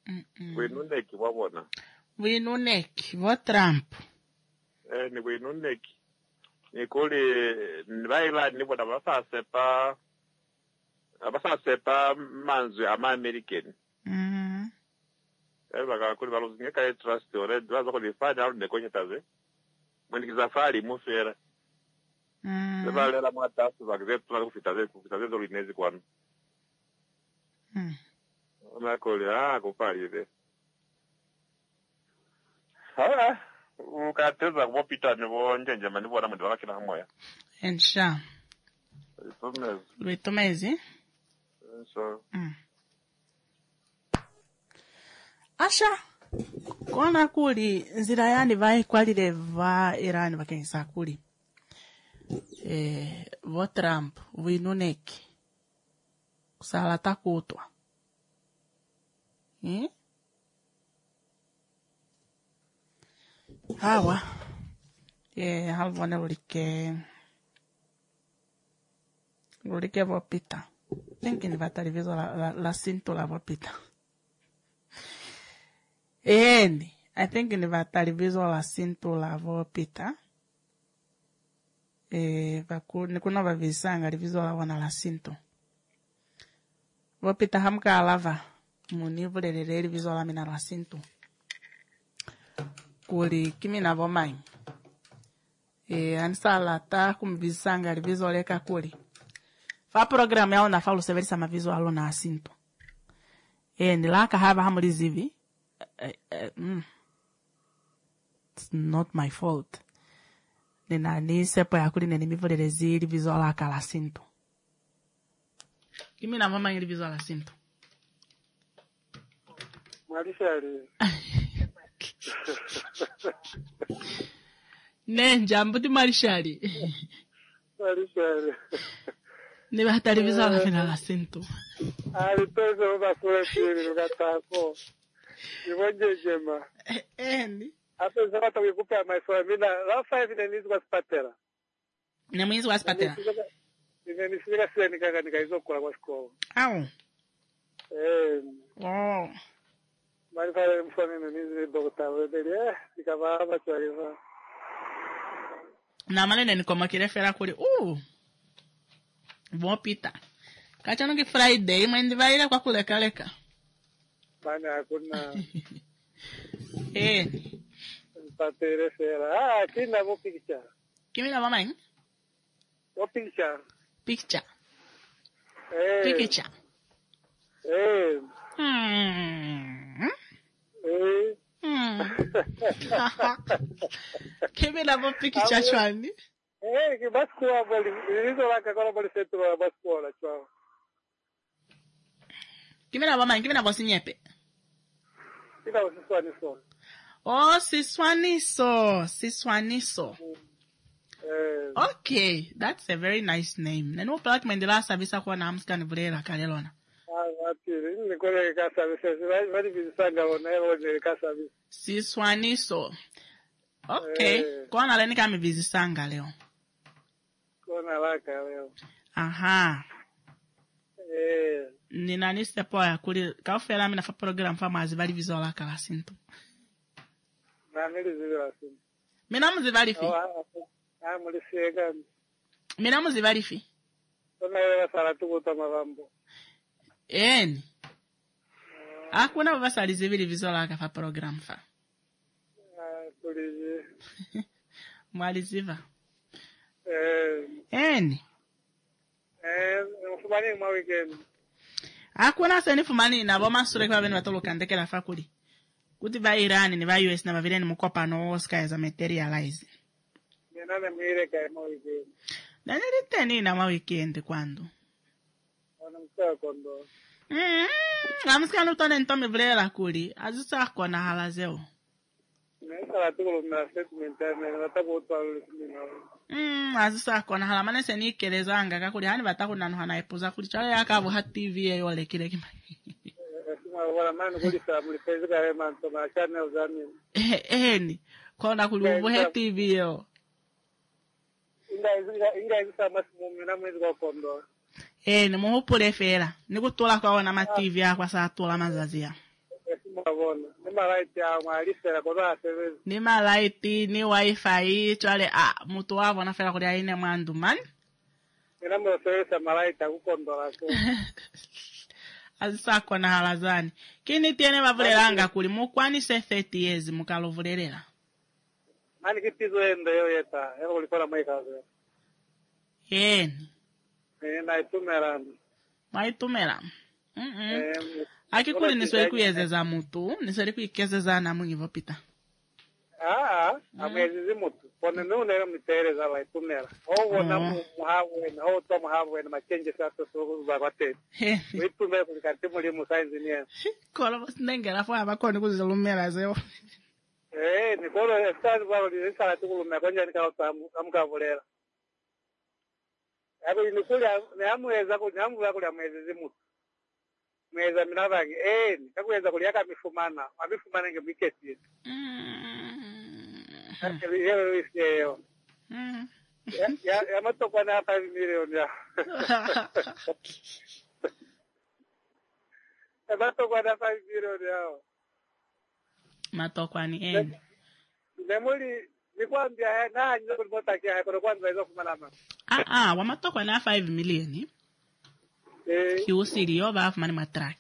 Winuneki wabona. Winuneki vo Trump. Eh ni winuneki. Ni kuli nvaila ni bona basasepa abasasepa manzwe ama American. Mhm. Eh baka kuli balozingeka trust ore dwaza ko lifanya au negotiate. Mwindi kizafari mufera. Mhm. Lebalela mwatafu bakzetwa kufitaze kufitaze zolinezi kwanu. Mhm. Ona kuli ah kupalire. Ah, ukateza kubopita nibo njenje mani bona mundi bakina hamoya. Ensha. Tumez. Lwitomezi. So. Mm. Asha. Kona kuli nzira yani vai kwalire va Iran vakensa kuli. Eh, vo Trump, winuneki. Kusala takutwa. Hmm? Hawa. Eh, halvone ulike. Ulike vopita. Tenki ni vatalivizo la, la, la sinto la vopita. Eni, I think ni vatalivizo la sinto la vopita. Eh, vaku, ni kuna vavisanga livizo la wana la sinto. Vopita hamka alava. Munivu lelele livizo la mina la sinto. Kuli kimi na vomai. E ansala ta kumvisanga livizo leka kuli. Fa program yao na falu severi sama vizo alo na asinto. E nilaka hava hamulizivi. Uh, uh, mm. It's not my fault. Nina ni sepo ya kuli nene mivolelezi livizo alaka la sinto. Kimi na vomai livizo la sinto. Marishali. Nenja mbuti marishali. Marishali. Ni bahatari vizo la fina la sinto. Ali tozo uba kule kiri lukatako. Iwonje jema. Eni. Apo zaka wikupa my family. La five ne nizu kwa spatera. Ne mwizu kwa spatera. Nime nisika sile nikanga nikaizo kwa kwa shkola. Au. Eh. Oh. Mari fare mfano ne nizu dokta wedelia. Nikava hapa chaliva. Na manene ni koma kirefera kuli. Uh. Vopita. Kachano ki Friday mwendi vaile kwa kuleka leka. Bana hakuna. Eh. Patere fera. Ah, kina vo picture. Kimi na mama ing? Vo picture. Picture. Eh. Picture. Eh. Hmm. Eh. Hmm. Kimi na vo picture chwani? Eh, que bascula boli. Isso lá que agora boli centro a bascula, tchau. Kimi na mama ing? Kimi na vo sinyepe? Ina usiswani so. Oh, Siswaniso. Siswaniso. Eh. Okay, that's a very nice name. Neno plak mendela sabisa kwa na amska nivulera kalelona. Ah, atiri. Ni kole casa vese. Vai vai visanga ona elo ne casa vese. Siswaniso. Okay. Eh. Kwa na leni kama visanga leo. Kona laka leo. Aha. Eh. Nina niste poa kuli kaufela mina fa program fa mazi vali vizola kala sinto. Na mili zile asim. Mina muzi vali fi. Ah, muli siega. Mina muzi vali fi. Kona ela sala tuko tama vambo. Eni. Hakuna vavasali zivili vizola ka fa program fa. Ah, kuliji. Mwali ziva. Eh. Eni. Eh, mfumani mwa weekend. Hakuna sani fumani na boma sure kwa beni watolo kandeke la fa kuli. Kuti va Iran ni va U S na va vile ni mkopa no Oscar as a materialize. Nena mire ka mwa weekend. Na niliteni na ma weekend kwando. Ona msa kondo. Mm, amska no tone ntome vile la kuli. Azusa kwa na halazeo. Nesa la tuko na statement na nataka utwalo simina. Mm, azusa kwa na hala manese ni keleza anga kakuli hani bataku nanu hana epuza kuli chale yakabu ha T V yo le kile kima. Wala manu kuli sa muli pezi ka man to ma channel zami. Eh eh ni kona kuli ubu he T V yo. Inga inga inga isa masimu na mwezi kwa kondo. Eh ni muhupule fera. Ni kutola kwa wana ma T V ya kwa saa tola mazazia. esimabona ni malaiti ya mwalisera kwa service ni malaiti ni wifi twale ah mutu wavo nafela kuli aine mwandu man ina mo service malaiti akukondola so azisako na halazani kini tiene bavulelanga kuli mukwani se thirty years mukalovulelera ani kitizo ende yo yeta ero ulikola maikazo yeni eh na itumera maitumela mhm eh akikuli nisweli kuyezeza mutu nisweli kuyikezeza na mungivo pita ah amezi mutu pone no nera mitereza ba itumera owo na muhawe na o to muhawe na machange sa to so ba bate itumera kulikati muri mu science engineer kola nengera fo abakoni kuzilumela zeo eh ni kolo estás ba ni sala tukulumela kwanja nikalo amkavulera abo ni kula ni amweza ko nyamvula kula mwezi mutu mweza minavangi eh nikakuweza kuliaka mifumana mabifumana nge miketi mm akeli yero isio mm ya ya matokwa na five million ya ya matokwa na five million ya matokwa ni en nemuli nikwambia na nyo kumotakia kwa kwanza hizo kumalama ah ah wa matokwa na five million eh kiusirio ba afumani matrack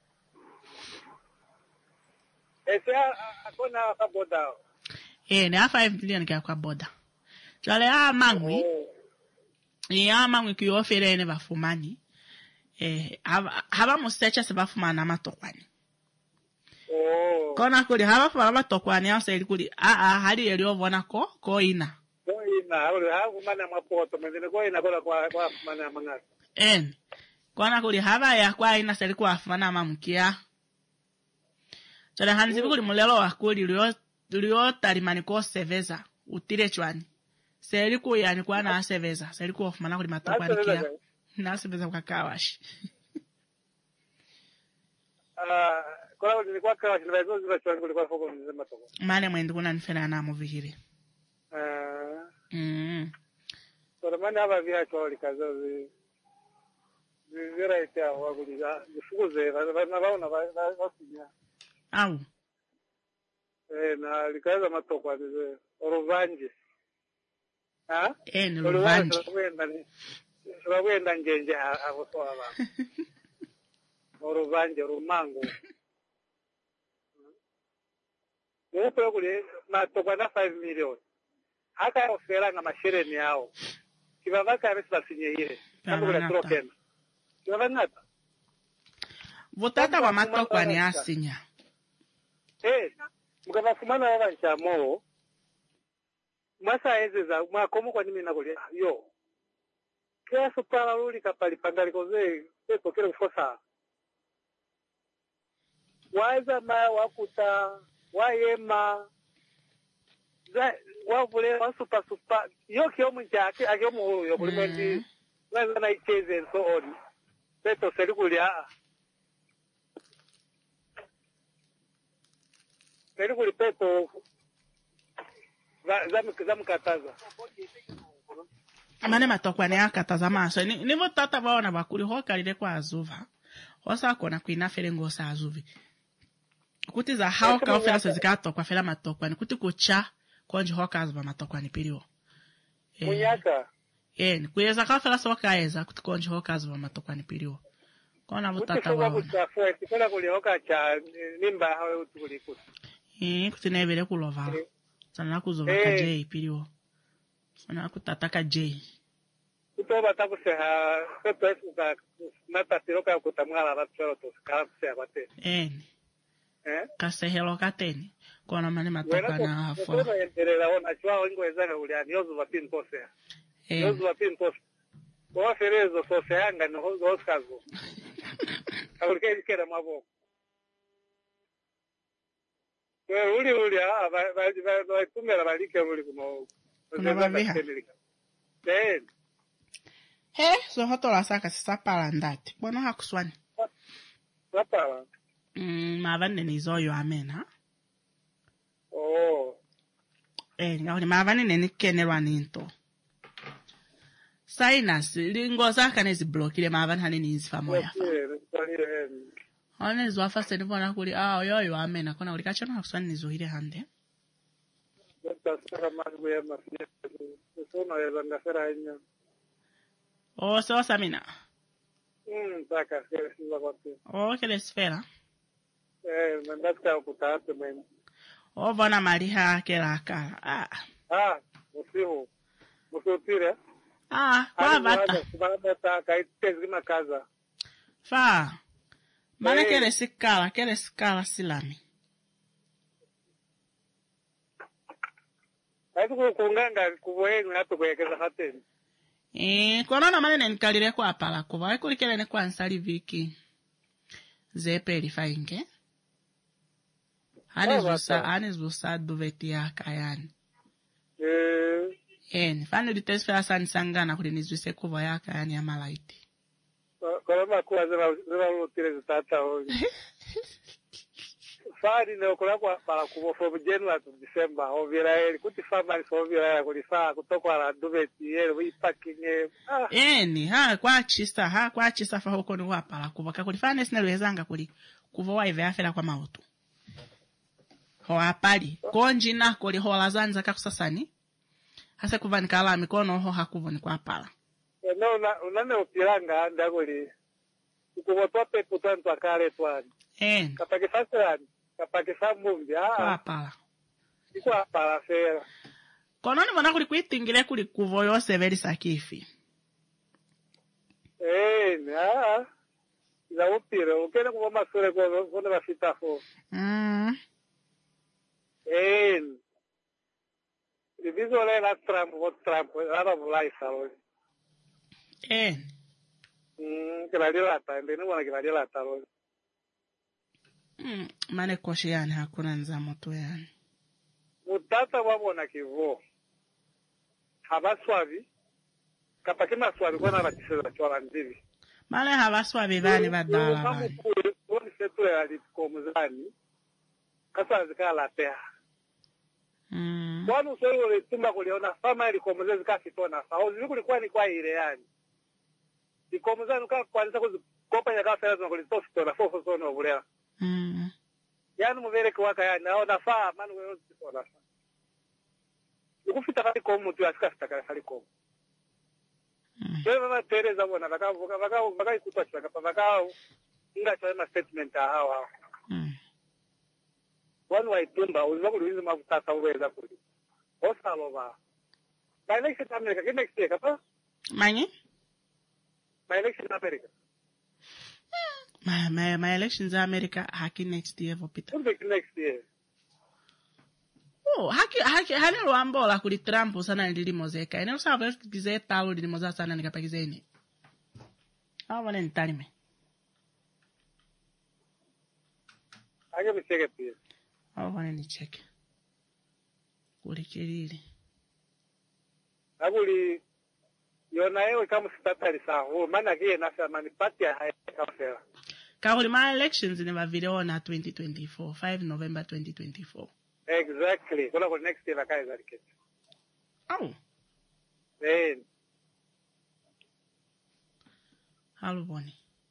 ese akona kaboda eh na five million kya kwa boda jale a mangwi ya mangwi kuyofere ne bafumani eh haba musecha se bafumana matokwani oh kona kuli haba fuma matokwani asa ili kuli a a hali elio vona ko ko ina ko ina hali hapo mana mapoto mengine ko ina kola kwa kwa mana mangaka en kona kuli haba ya kwa ina seli kwa afumana mamkia jale hanzi kuli mulelo wakuli lio lio tarimani ko seveza utire chwani seli ku yani kwa na seveza seli ku ofumana kuli matokwani kia na seveza kwa kawashi ah kwa ni kwa kawashi na hizo zile chwani kulikuwa foko mzima toko mane mwende kuna nifela na muvihiri ah mm kwa maana hapa vya chwali kazo zi zira ita wa kuliza nifuze na baona basinya au eh na likaza matokwa nize oruvanje ah eh ni ruvanje Rawenda njenje akosoa ba oruvanje rumango Yepo kule matokwa na five million aka ofera na mashereni yao kibavaka amesibasinye ile kama kule troken kibavanga votata wa matokwa ni asinya eh mukabafumana wa nchamo masa ezeza makomo kwa nimi nakole yo kia supala luli kapali pangali koze pepo kile kufosa waza ma wakuta wayema za wavule wasupa supa yo kio mjake akio muhuru yo kulimenti waza na icheze so on pepo selikulia selikuli pepo za za mkataza amane matokwa ne akataza maso ni ni votata baona bakuri hokalile kwa azuva hosa kona kuina fere ngosa azuvi kuti za hao ka ofela so zikato kwa fela matokwa ni kuti kucha konje hoka azuva matokwa ni pilio eh munyaka eh ni kuyeza ka fela so kaeza kuti konje hoka azuva matokwa ni pilio kona votata baona kuti kula kuli hoka cha nimba hawe utukuli kuti eh kuti nebele kulova sana kuzuva ka j pilio sana kutataka j kutoba takuseha pepe ka mata tiroka kutamala ratero to kala se abate eh eh kasehelo kateni kona mane matoka na hapo kwa endelea ona chwao ingoweza uliani yozu vapin kose eh yozu vapin kose kwa ferezo kose anga no hoskazo aurike kera mabo kwa uli uli ah ba ba ba tumela balike uli kumo kuna baviha eh he so hotola saka sisapala ndati bona hakuswani sapala mm mavane nizoyo amena oh eh ngawni mavane nenikenelwa ninto sinus lingo saka nezi blockile mavane hani nizifa moya One zwafa sedi bona kuli ah yo yo amena kona kuli kachona kuswani nizuhire hande. Sasa mali kwa mafia. Sona ya ngafera nya. Oh so samina. Mm saka sera siwa kwa. Oh kele sfera. Eh mandaka kutaate mimi. Oh bona maliha kela kala. Ah. Ah, usiho. Musotire. Ah, kwa vata. Kubata kaitezi makaza. Fa. Mane kele sikala, kele sikala silami. Aitu kunganga kuwenga hapo kwekeza hateni. Eh, kwa na mane nkalire kwa pala kuva, ai kulikele ne kwa nsali viki. Zepe lifainge. Hani zusa, hani zusa duveti ya kayani. Eh. En, fano di tesfera sani sangana kuli nizwise kuva ya kayani ya malaiti. Kwa makuwa zera zera lotire zitata hoji. Fari ne okora kwa para kubo from January to December ovira eli kuti fama so ovira kuli fa kutoka la duveti yele wi packing ah Eni, ha kwa chisa, ha kwa chisa fa huko ni wapala kuva kakuli fane sinelwezanga kuli kuva wa ive afera kwa mautu. Ho apali, konji na kuli hola zanza kakusasani. Hasa kuva nikala mikono ho hakuvo ni kwa pala. no una unane opiranga ndagoli kubotoa pepo tanto akale twani. En. Kapake fasani, kapake famumbi ah. Kwa pala. Iko apala fera. Kononi mwana kuli kuitingile kuli kuvo yose veri sakifi. Eh, ah. Ila upire, ukene kubo masure kwa kone bafita fo. Mm. Eh. Diviso le la Trump, what Trump, out of life alo. En. Mm, que la dilata, ndeni wana que la dilata alo. Mm, mane koshi yani hakuna nzamo tu yani. Mutata wabona kivo. Habaswavi. Kapake maswavi kwa na batisela chola ndivi. Mane habaswa bivani badala bani. Woni setu ya likomuzani. Kasa zikala tea. Mm. Wanu usoro le tumba kuliona fama ilikomuzezi kasitona. Sao zili kulikuwa ni kwa ile yani. Likomuzani kwa kwanza kuzikopa ya kafela zina kulitofitona fofo sono obulea. Mm. Yani muvere kwaka yani naona faa manu wewe sitona. Ukufita kali ko mutu asikasta kali ko. Mm. Wewe mama Teresa bona baka baka baka baka ikutwa chaka baka inga chama statement hawa. Mm. Wanu waitumba uliza kuliza mavutasa uweza kuli. Osalova. By election America, get next year, kapa? Manyi? By election America. My, my, my elections in America haki next year vopita. What make next year? Oh, haki, haki, hali luambola kuli Trump sana nilimo zeka. Ene usawa vile kize talo nilimo za sana nikapakize ini. Awa wane nitalime. Age mi cheke pia. Awa wane ni cheke. Kuli kirili. Aguli yona ewe kama sitatari sawa. Mana gie nasa mani pati ya haya kafela. Kakuli my elections ni vavile na twenty twenty-four. five November twenty twenty-four. Exactly. Kula kwa next year wakai zariketi. Oh. Then. Halu boni.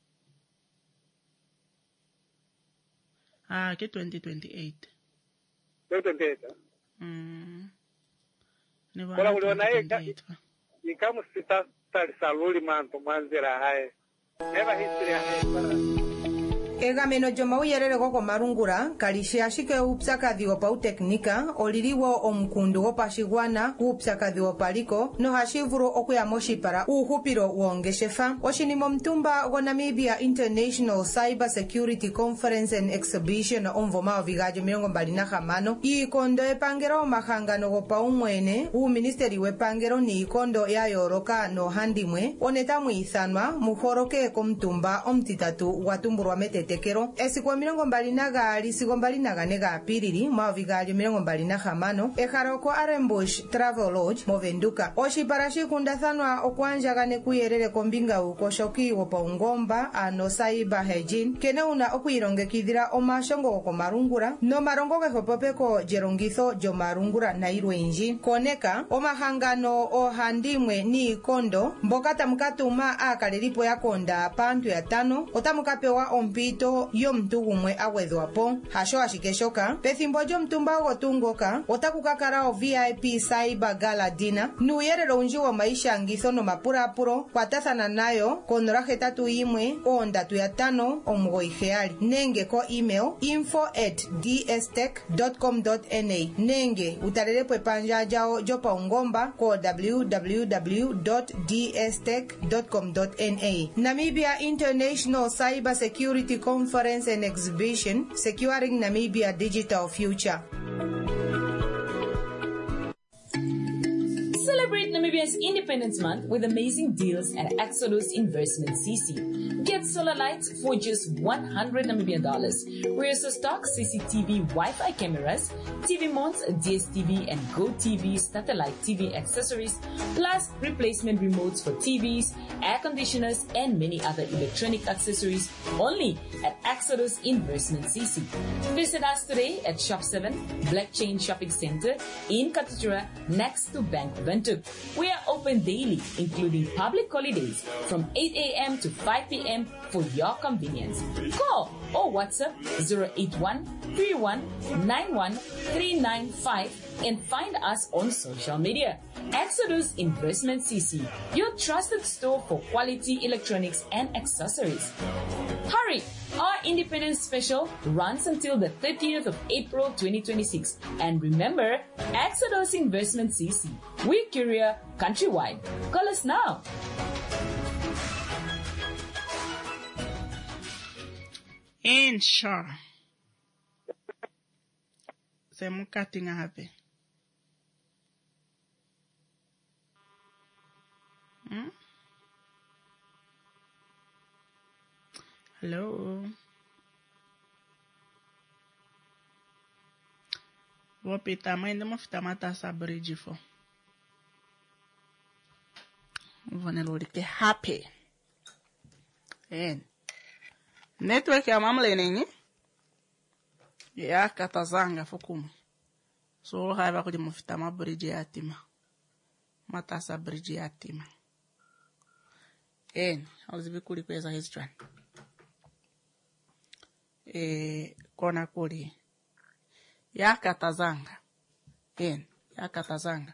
Ah, ke twenty twenty-eight. twenty twenty-eight. Mm. Kula kuliona ewe ikamu sitatari saluli manto manzira haya. Never history ya haya. Egameno joma uyerere goko marungura kalishe ashike upsakathi wa pau teknika oliliwo omukundu go pashigwana upsakathi wa paliko no hashivuro okuya moshi para uhupiro wongeshefa oshinimo mtumba go Namibia International Cyber Security Conference and Exhibition omvoma wa vigaje miongo mbali na hamano ikondo epangero mahangano go pau mwene u ministeri wepangero ni ikondo ya yoroka no handimwe oneta muithanwa muhoroke komtumba omtitatu watumburwa mete tekero esikwa mirongo mbali na gali sikwa mbali na gane ga piriri mavigali mirongo mbali na hamano ekaroko Arembush Travel Lodge movenduka oshiparashi kundathanwa okwanja gane kuyerere kombinga uko shoki wopa ungomba ano saiba hejin kene una okuyirongekithira omashongo goko marungura no marongo gehopopeko jerongitho jo marungura na irwenji koneka omahangano ohandimwe ni ikondo mbokata mukatuma akaleripo ya konda pantu ya tano otamukapewa ompi ntito yomuntu gumwe agwedhwapo hasho ashikeshoka pethimbo lyomutumba ogotungoka otakukakala o V I P Cyber Gala Dinner nuuyelele owundji womaishangitho nomapulaapulo kwatathana nayo ko nola hetatu yimwe ondatu yatano omugoyi heyali nenge ko email info at d s tech dot com dot n a nenge utalelepo epandja lyawo lyopaungomba ko w w w dot d s tech dot com dot n a. Namibia International Cyber Security Conference and Exhibition, Securing Namibia Digital Future. Celebrate Namibia's Independence Month with amazing deals at Exodus Investment C C. Get solar lights for just one hundred Namibian dollars. Rear stock C C T V Wi-Fi cameras, T V mounts, D S T V and Go T V satellite T V accessories, plus replacement remotes for T Vs, air conditioners and many other electronic accessories only at Exodus Investment C C. Visit us today at Shop seven, Black Chain Shopping Center in Katutura next to Bank Ventuk. We are open daily, including public holidays from eight a m to five p m for your convenience. Call or WhatsApp zero eight one three one nine one three nine five and find us on social media. Exodus Investment C C, your trusted store for quality electronics and accessories. Hurry! Our Independence Special runs until the thirtieth of April twenty twenty-six. And remember, Exodus Investment C C, we courier countrywide. Call us now. Insure. Semukati ngabe. Hmm? Hello. Wapita mende mufita mata sabridge fo. Vanelori ke happy. En. Network ya mamle nengi. Ya katazanga fukumu. So haiva kuli mufita mabridge yatima. Mata sabridge yatima. En. Hauzibi kuli kweza history. E kona kuli yakatazanga en yakatazanga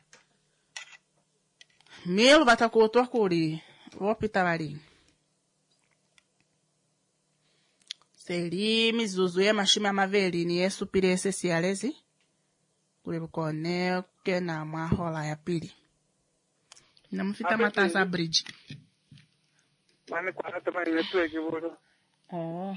mil batakoto kuli wopita bali seli mizuzu ya mashima maveli ni yesu pirese sialezi kuli bukone kena mahola ya pili namufita matasa bridge mane kwa tama network boro oh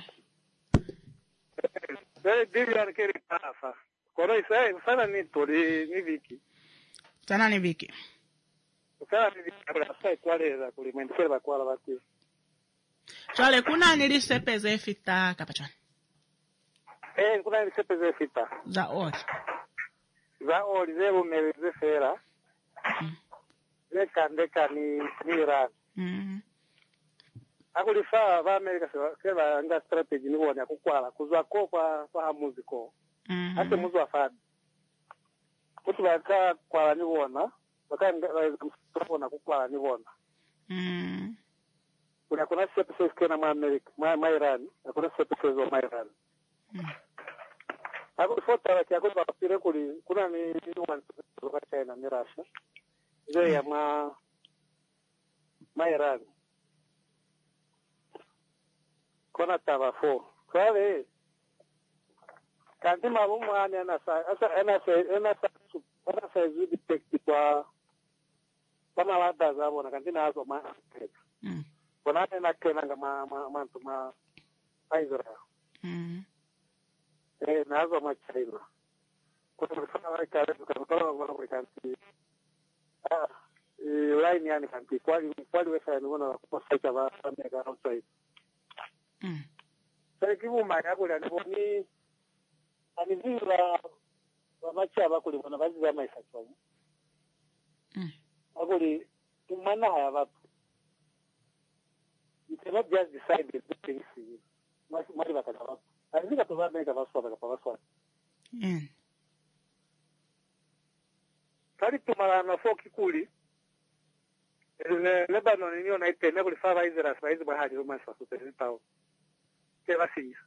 Deve dire che ripafa. Coroi sai, sana ni tori ni viki. Sana ni viki. Sana ni viki kwa sai quale era kulimentera kwa la bati. Chale kuna nilisepeze fita kapachana. Eh, kuna nilisepeze fita. Za ori. Za ori zero meze fera. Leka ndeka ni ni ra. Mhm. Akulifaa ba America seba anga strategy ni wona kukwala kuzwa ko kwa kwa muziko. Mhm. Ate muzo afadi. Kuti baka kwa ni wona, baka ngona kukwala ni wona. Mhm. Kuna kuna episodes kana ma America, ma ma Iran, kuna episodes wa ma Iran. Mhm. Ako foto ya kwa kwa pire kuli kuna ni one kwa China ni Russia. Ndio ya ma ma Iran. Kona tava fo. Sabe? Kanti mabumu ani anasa asa anasa anasa anasa zidi tekti kwa kama lada zabo na kanti nazo ma. Mm. Kona na kena ma ma ma ma Israel. Mm. Eh nazo ma China. Kuna fana kale kwa kwa kanti. Ah, line yani kanti kwa kwa wewe ni wana kwa sasa ba mega outside. Mm. Sasa kivu maya kule ni anivira wamacha bakuli bona baziza maisha kwa. Mm. Akuli tumana haya watu. You cannot just decide the things. Mali mali bakala watu. Azika to vameka vaswa bakapa vaswa. Mm. Kali tumala na foki kuli. Le Lebanon ni ona itene kuli fava Israel, Israel bahari romansa sutezitao. tevasinya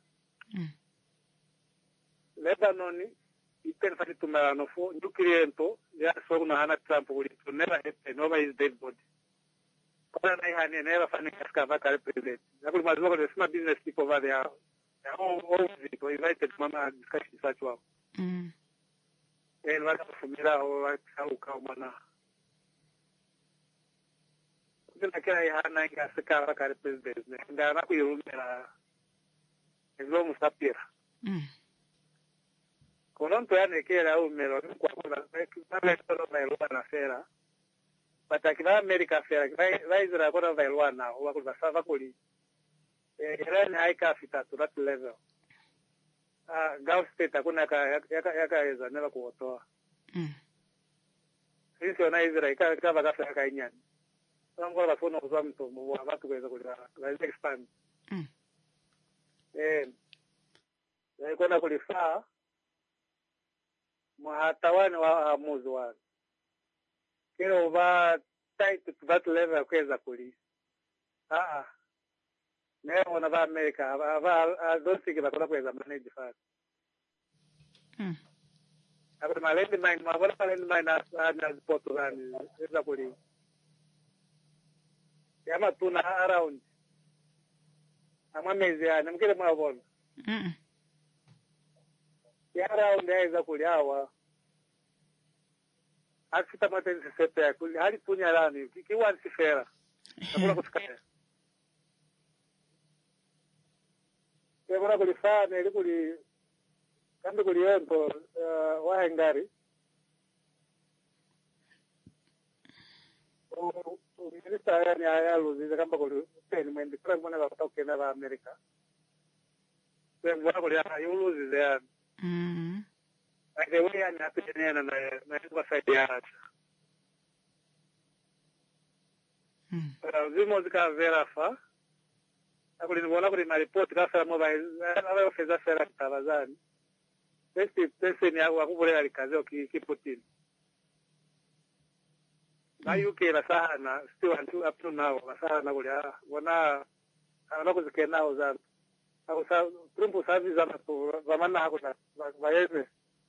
Lebanon ipen fati tumelano fo nyukiriento ya so na hana Trump uli to never happen no is dead body kona na ihani never fani kaskava kare president nakuli mazoko the small business people over there all all people invited mama discussion such wow mm en wala kufumira o au kaumana kuna kila ihana inga sekava kare president nda na kuyirumira ezo musapira mm Konon tuane kera umero kwa kwa na solo bailwa na fera batakira America fera vai Israel kwa bailwa na wa kwa sava kuli eh Iran haika fita to that level ah Gulf state hakuna yaka yaka eza nela kuotoa mm sisi na Israel ka ka baka yaka inyani ngo la fono kwa mtu mwa watu kuweza kula la expand mm eh eh kuna kulifaa Mahatawani wa amuzi wa kero va tight to that level kweza kuli ah ah leo na va America va I don't think bakora kweza manage fast mm abra malendi mine mabara malendi mine na na poto gani kweza kuli yama tuna around ama mezi ya namkile mwabona mm yara undaweza kuliawa akita matenzi sepe ya kuli hali punya lani kiwa nisifera nakula kusikaya kebona kulifanya ili kuli kambi kuliento uh, wa Hungary o minista yani ayalo ziza kamba kuli teni mwendi kura mbona watoke na wa Amerika mbona kuli ayalo ziza yani mm ake wewe yani apendana na na kwa side ya mm zimo zika verafa akuli nibona kuli na report kasa mo ba aba ofeza sera tabazani pesi pesi ni akwa kubulera likazo ki Putin na U K la sana still until up to now la sana kuli bona ana kuzikena uzana au sa Trump savi zana tu zamana hakuna vaeze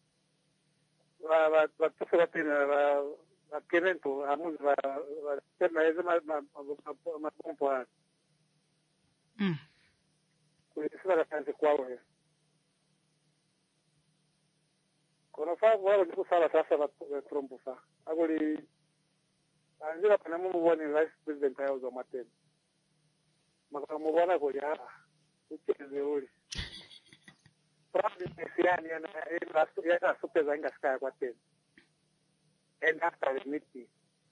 va va va tusera tena va va kenen tu amu va va tena eze ma ma ma pompa mm kulisema la kanzi kwao kono fa wala ku sala sasa va Trump fa agoli anjira pana mu bone vice president ayo zo maten makamu bona ko ya ucheze uli probably siani ana ila ya super zanga skaya kwa tena and after the meeting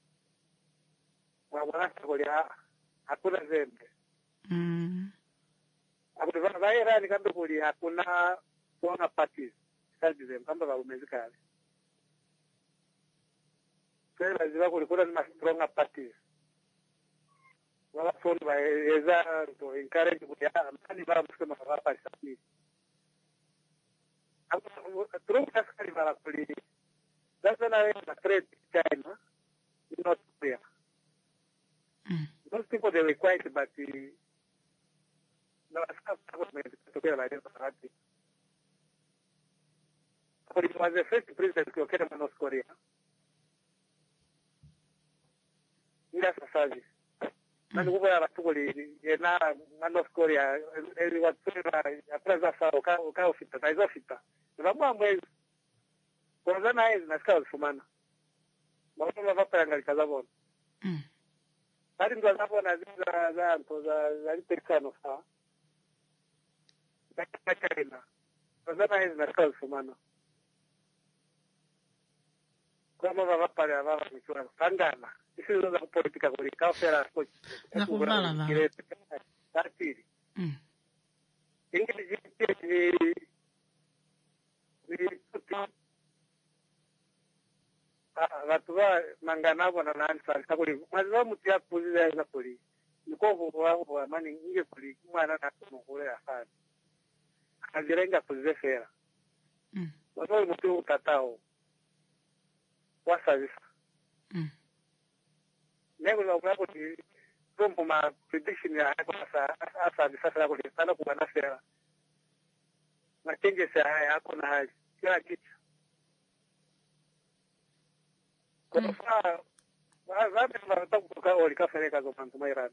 wa bwana ko ya hakuna zembe mm akuri vana va Iran kambe kuli hakuna kuona parties kazi zembe kambe va umezikali sasa ziva kuli kuna ma strong parties wala soni ba eza to encourage kuya mani ba msema ba parties hapo Trump askari bara kuli sasa na na threat China is not clear mm most people they were quiet but uh, no staff government to get like that but it was the first president to get in North Korea ila sasa nani kuva ya tukuli yena na North Korea eli watsera atraza sao ka ka ofita taizo ofita vamos mwezi kwanza na hizi nasikia kufumana maana vapa yangali kazabona mm hadi ndo anapona za za ndo za za tekano sawa na China kwanza na hizi nasikia kufumana kama vapa ya vapa michura tangana isi ndo za politika kuli kafera coach na kuvala na tartiri mm ingine ni ni ah watu wa manganabo na nansa takuli maziwa mutia kuziza za kuli niko vuwa wa mani inge kuli mwana na kumukule afani azirenga kuzize fera mm watu mutu utatao wasa visa mm nego la kwa kuti Trump ma prediction ya asa asa di sasa kule sana kwa na sera. Na changes ya yako na kila kitu. Kwa sababu wazazi wanataka kutoka walikafanya kwa mtu Iran.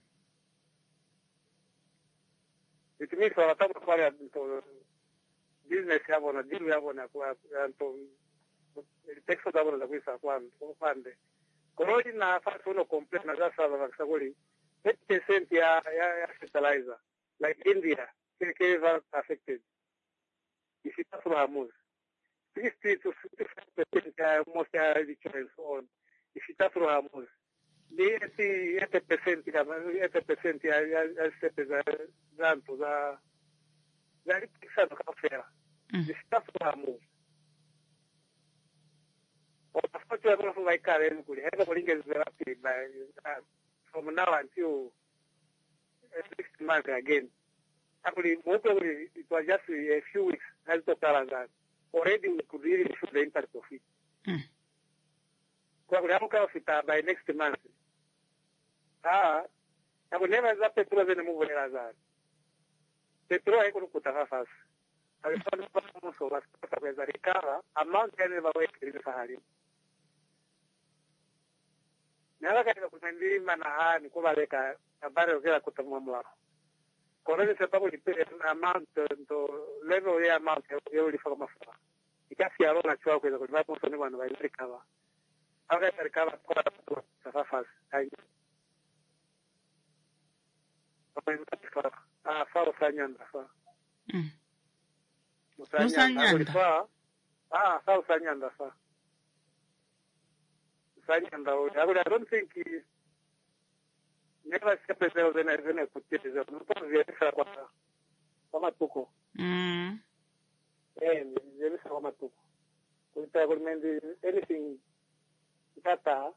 It means wanataka kufanya business yao na deal yao na kwa to texto da bona kuisa kwa pande. Korodi na fasi uno complete na sasa wakisakuli eighty percent ya ya, ya fertilizer like India is affected. If it's not Hamus, sixty to sixty-five percent ya most ya returns on. If it's not Hamus, the eighty percent kama eighty percent ya ya stepe za zanto za za ripisa do kafera. If it's not Hamus. What you are going to like Karen could have a link by from now until six months again. Actually, probably it was just a few weeks as the Tarangan. Already we could really show the impact of it. So we have to it by next month. Ah, I will never have petrol in the movie as that. Petrol I could put a half as. I will find also as a recover amount and never wait in the Sahara. Nala katika kutendi mana ni kuba leka habari okela kutamwa. Koroni sababu ni amount to level ya amount ya ulifanya mafuta. Ikasi ya rona chwa kwa sababu hapo soni wana walikava. Aka serikali kwa safafas. Ai. Ah, faro sanyanda fa. Mm. Musanyanda. Ah, faro sanyanda fa. I don't think he never stepped there than I could get it. Kamatuko. Mm. And there is Kamatuko. With government, anything data,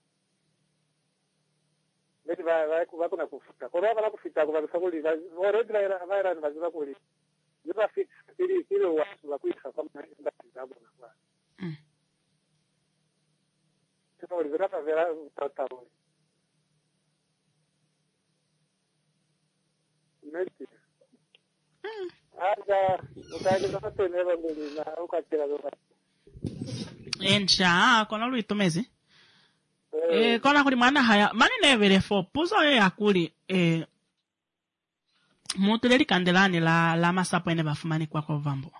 maybe I could have a Kufita. Whatever Kufita, but somebody was already a virus was Napoli. You have fixed three kilowatts of Laquisa from that. Mm. No, it's not a very total. Maybe. Anda, ukaenda kama tunewa mbili na ukachira dola. Ensha, kona lui tumezi. Eh, kona kuli mwana haya, mani nevere fo, puzo ye akuli, eh, mutuleri kandelani la, la masapo ene bafumani kwa kwa vambo.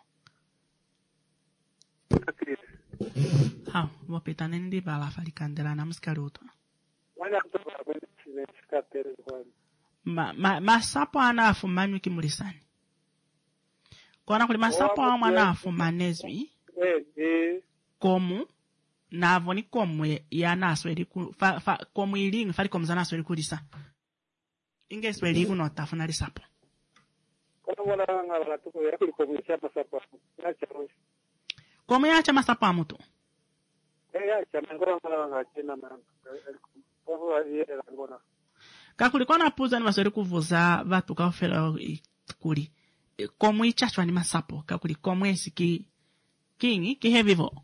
Ha, wapita nendi bala fali kandela na mskari uto. Wana kutoka kwenye chikatere kwa. Ma, ma, masapo ana afumani kimulisani. Kona kuli masapo wa mwana afumanezwi. Eh, eh. Komu, na avoni komu ya nasweli ku, fa, fa, komu ilingi fali komu za nasweli kulisa. Inge sweli kuno tafuna lisapo. Kona wana ngala tuko ya kuli komu ya masapo. Nacha roshi. Komu ya cha masapo amutu. Kakuli na puza ni masweri kuvuza vatu kaofela kuli. Komu ichachwa ni masapo. Kakuli komu ensiki kingi kihevivo.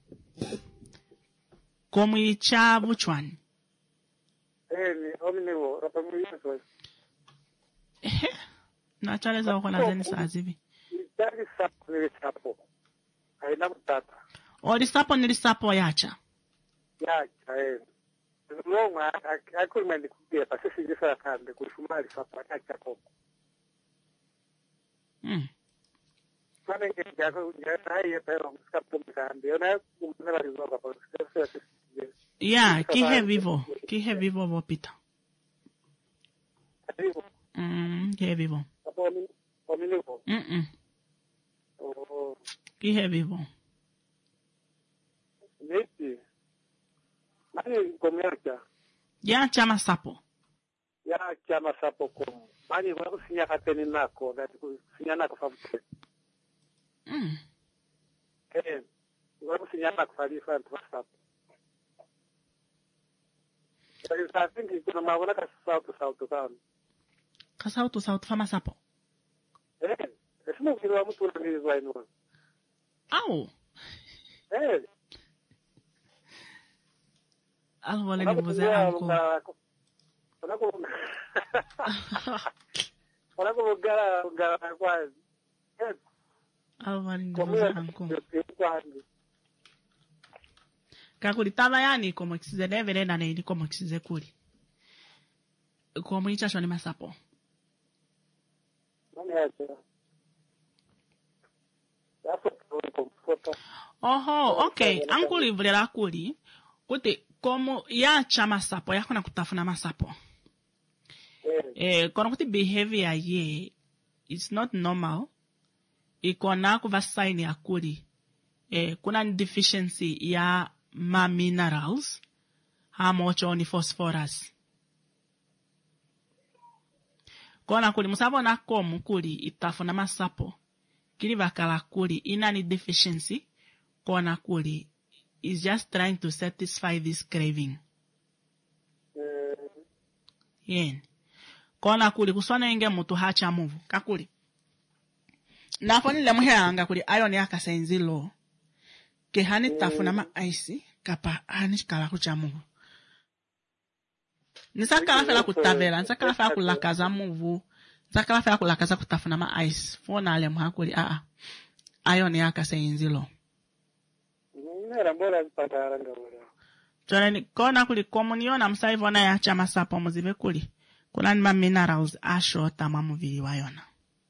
Komu icha vuchwani. Eh, ni omnivo. Rapamulizo. Eh, na chale za wako na zeni saa zivi. Itali sapo nilisapo. Haina mtata. O lisapo nilisapo yacha. Yacha, eh. Mungu akulimende kupia pasisi jisa kande kulifumali sapa yacha koko. Mm. Sana nge jako jana hiye pero mskapu mkande. Yona kumnela rizoga pa. Ya, kihe vivo. Kihe vivo vopita. Vivo? Mm, kihe vivo. Apo ominivo? Mm-mm. Oh. Kihe vivo. Neti. Mani komiacha. Ya chama sapo. Ya chama sapo komu. Mani wako sinya kateni nako. Sinya nako fabute. Mm. Eh. Wako sinya nako falifa ntuwa sapo. I think kuna mawona ka sautu sautu kama. Ka sautu sautu fama sapo. Eh. Esimo kilo mtu na nilizwa inu. Au. Eh. Algo le nivuze anko. Wanako Wanako gara gara kwanza. Yes. Alvari ndoza anko. Kakuli tava yani como kize devere na ne como kize kuli. Como icha shoni masapo. Oho, okay. Ankuli vlela kuli. Kuti como ya chama sapo ya kuna kutafuna masapo. Eh, kono kuti behavior ye it's not normal. Ikona kuva sign ya kuli. Eh, kuna deficiency ya ma minerals. Ha mocho ni phosphorus. Kona kuli musabo na komu kuli itafuna masapo. Kili vakala kuli inani deficiency. Kona kuli is just trying to satisfy this craving. Mm. Yen. Kona kuli kuswana inge mutu hacha muvu. Kakuli. Nafoni le muheanga kuli iron yaka senzilo. Ke hani tafuna ma ice kapa hani kala kucha muvu. Nisakala fela kutavela, nisakala fela kulakaza muvu. Nisakala fela kulakaza kutafuna ma ice. Fona le muhakuli a a. Iron yaka senzilo. Chone kona kuli komunio na msaivo na ya chama sapo muzive kuli. Kuna nima minerals asho tamamu vili wayona.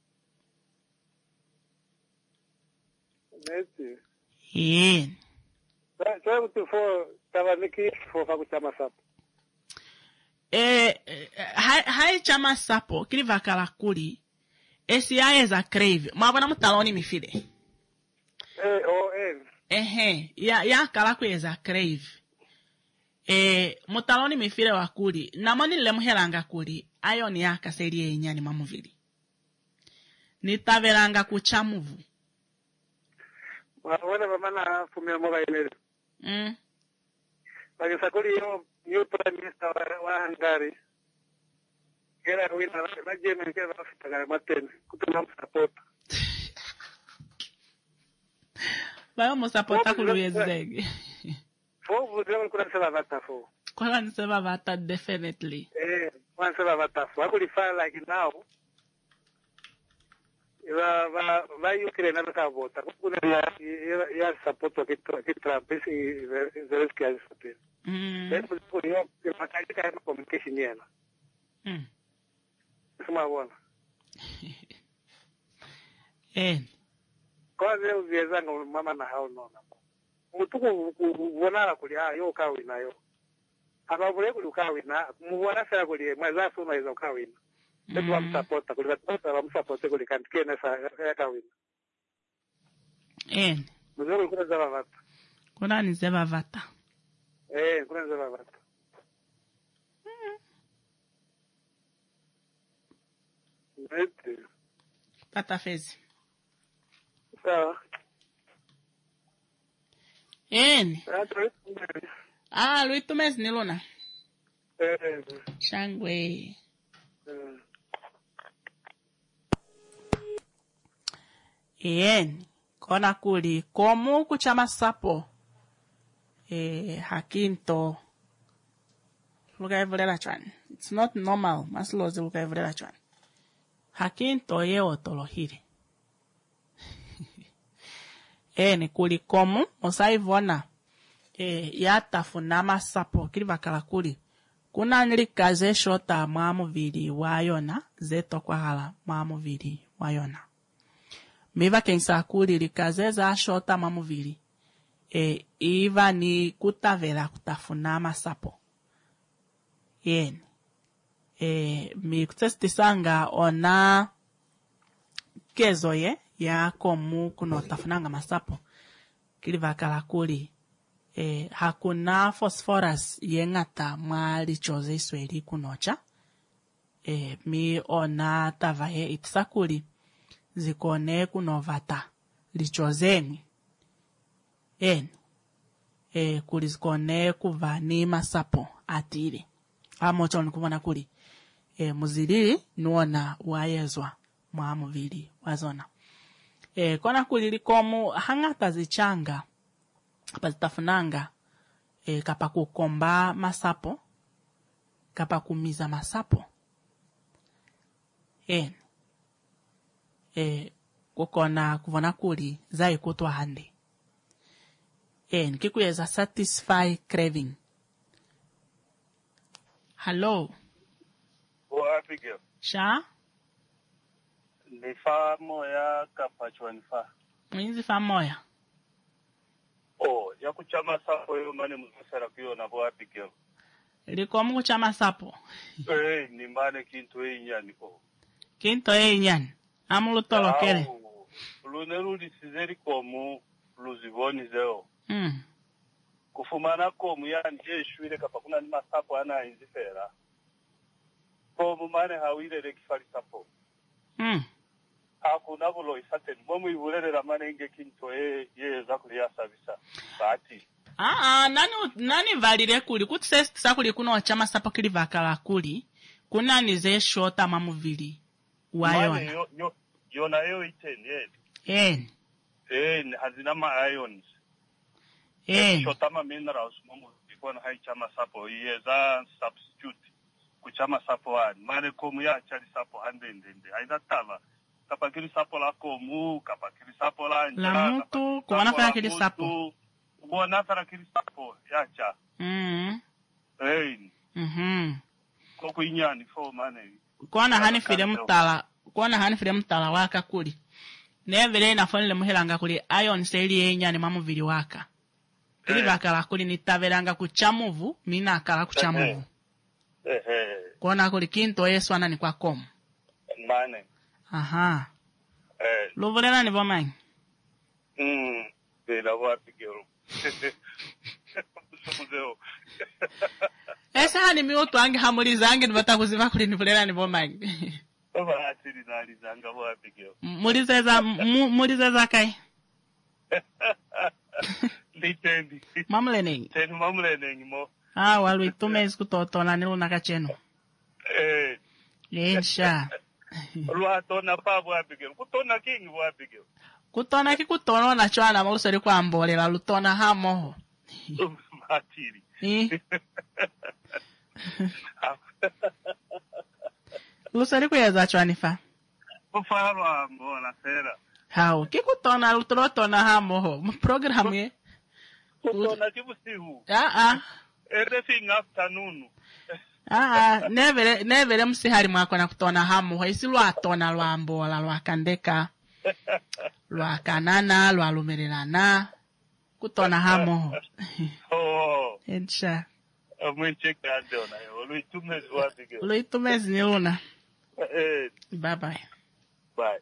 Merci. Yen. Chwe kutufo tava miki fofa kuchama sapo. Eh, hai, hai chama sapo, kili vakala kuli. Esi ya eza crave. Mwabona mutaloni mifide. Eh, o, eh. Ehe, ya, ya kala kweza crave. Eh, mutaloni mifire wa kuli. Namoni lemuheranga kuli. Ayo ni yaka seri ye inyani mamuvili. Nitaveranga kuchamuvu. Wana mamana fumia moga imere. Mm. Bagi sakuli yo, yo prime minister wa, wa Hungary. Kera wina, na jeme kera wafitagare matene. Kutuna msapota. Bayo msapota kuluwezege. Fo, vuzema kuna seba vata fo. Kuna niseba vata, definitely. Eh, kuna seba vata fo. Ako li file like now. Va, va, va Ukraine na baka vota. Kuna ya, ya, ya sapoto kitra, besi, zereski ya sapoto. Mm. Depo kuna yo, makali kaya ma communication yena. Mm. Suma wana. Eh. Kwa zeo ziezanga mama na hao nona. Mutuku kuwonala kuli haa yo ukawina yo. Hapa vule kuli ukawina. Muwana saya kuli maza suna iza ukawina. Tetu wa msapota kuli katota wa msapote kuli kantike nesa ya kawina. Eh. Muzuru kuna zeba vata. Kuna ni zeba vata. Eh, kuna zeba vata. Mm. Mete. Pata fezi. Sawa. Eni. Ah, lui tu mes nilona. Eh. Shangwe. Eh. Eni. Kona kuli komu kuchama sapo. Eh, hakinto. Luka evurela chwan. It's not normal. Maslozi luka evurela chwan. Hakinto ye otolohiri. Eni kuli komu osaivona eh ya tafuna masapo kili vakala kuli kuna nilikaze shota mwamu vili wayona zeto kwa hala mwamu vili wayona miva kensa kuli likaze za shota mwamu vili eh iva ni kutavela kutafuna masapo yen eh mi kutestisanga ona kezo ye ya komu kuno tafunanga masapo kili vakala kuli eh hakuna phosphorus yengata mwali chose isweli kunocha eh mi ona tavaye itisakuli zikone kunovata lichozeni en eh kuli zikone kuvani masapo atili amocho nikubona kuli eh muzilili nuona wayezwa mwamu vili wazona. Eh, kona kulili komu hangata zichanga pazitafunanga eh, kapa kukomba masapo kapa kumiza masapo. En. E, kukona kuvona kuli za ikutwa hande. En, kikuyeza satisfy craving. Hello. Wapi girl? Sha? Ni fa moya kapachwa ni fa. Mwinzi fa moya. Oh, ya kuchama sapo yo mane mzusara kuyo na wapi girl? Liko mungu chama sapo. Eh, ni mane kintu e inyani ko. Kinto e inyani. Amulu tolo kere. Luneru disizeri komu luzivoni zeo. Mm. Kufumana komu yani jeshuire kapa kuna ni masapo ana inzifera. Komu mane hawile de kifali sapo. Mm. Hakuna bulo isateni. Momu ibulelera mane inge kinto e ye zakulia sabisa. Bati. Ah ah, nani nani valire kuli kuti sesi sakuli kuno wachama sapo kili vakala kuli. Kuna nize shota mamuvili. Wayona. Mane yo, yo, yona yo iteni, eh. En. En, hazina ma ions. En. Shota ma minerals, momu ikona hai chama sapo. Iye za substitute. Kuchama sapo wani. Mane komu ya chali sapo hande ndende. Haida tala. Kapa kili sapo la komu, kapa kili sapo la nja. La mutu, kuwana faya kili sapo. Kuwana faya kili sapo, ya cha. Mm. En. Mhm. Koko inyani fo mane. Kuwana hani fide mutala. Kuwana hani fide mutala waka kuli. Nevele na fonile muhelanga kuli ion seli ye inyani mamuvili waka. Kili vakala kuli nitavelanga kuchamuvu, mina akala kuchamuvu. Eh eh. Kuwana kuli kinto yesu wana ni kwa komu. Mane. Aha. Eh. Luvulena ni vomanyi? Mm. Bela wapi gero. Sumuzeo. Esa hani miutu angi hamuliza angi nivata kuziva kuli nivulena ni vomanyi. Oba atiri nali zanga wapi gero. Mulizeza, mulizeza kai? Litendi. Mamulenengi? Teni mamulenengi mo. Ah, walu itumezi kutotona nilu nakacheno. Eh. Ensha. Luatona pa wapi gero. Kutona kingi wapi gero. Kutona ki kutona na chwana malusari kwa mbole la lutona hamoho. Atiri. Eh. Lusari kuyeza chwanifa. Kufarwa mbona sera. Hao, kikutona lutona hamoho. Program ye. Kutona kibusihu. Ah ah. Everything afternoon. Ah ah, nevere nevere msihari mwako na kutona hamoho. Isi lwatona lwambola lwakandeka. Lwakanana, lwalumerelana. Kutona hamoho. Oh. Ensha. Amwencheka adona yo. Luitumezi wapi gero. Luitumezi ni luna. Eh. Bye bye. Bye.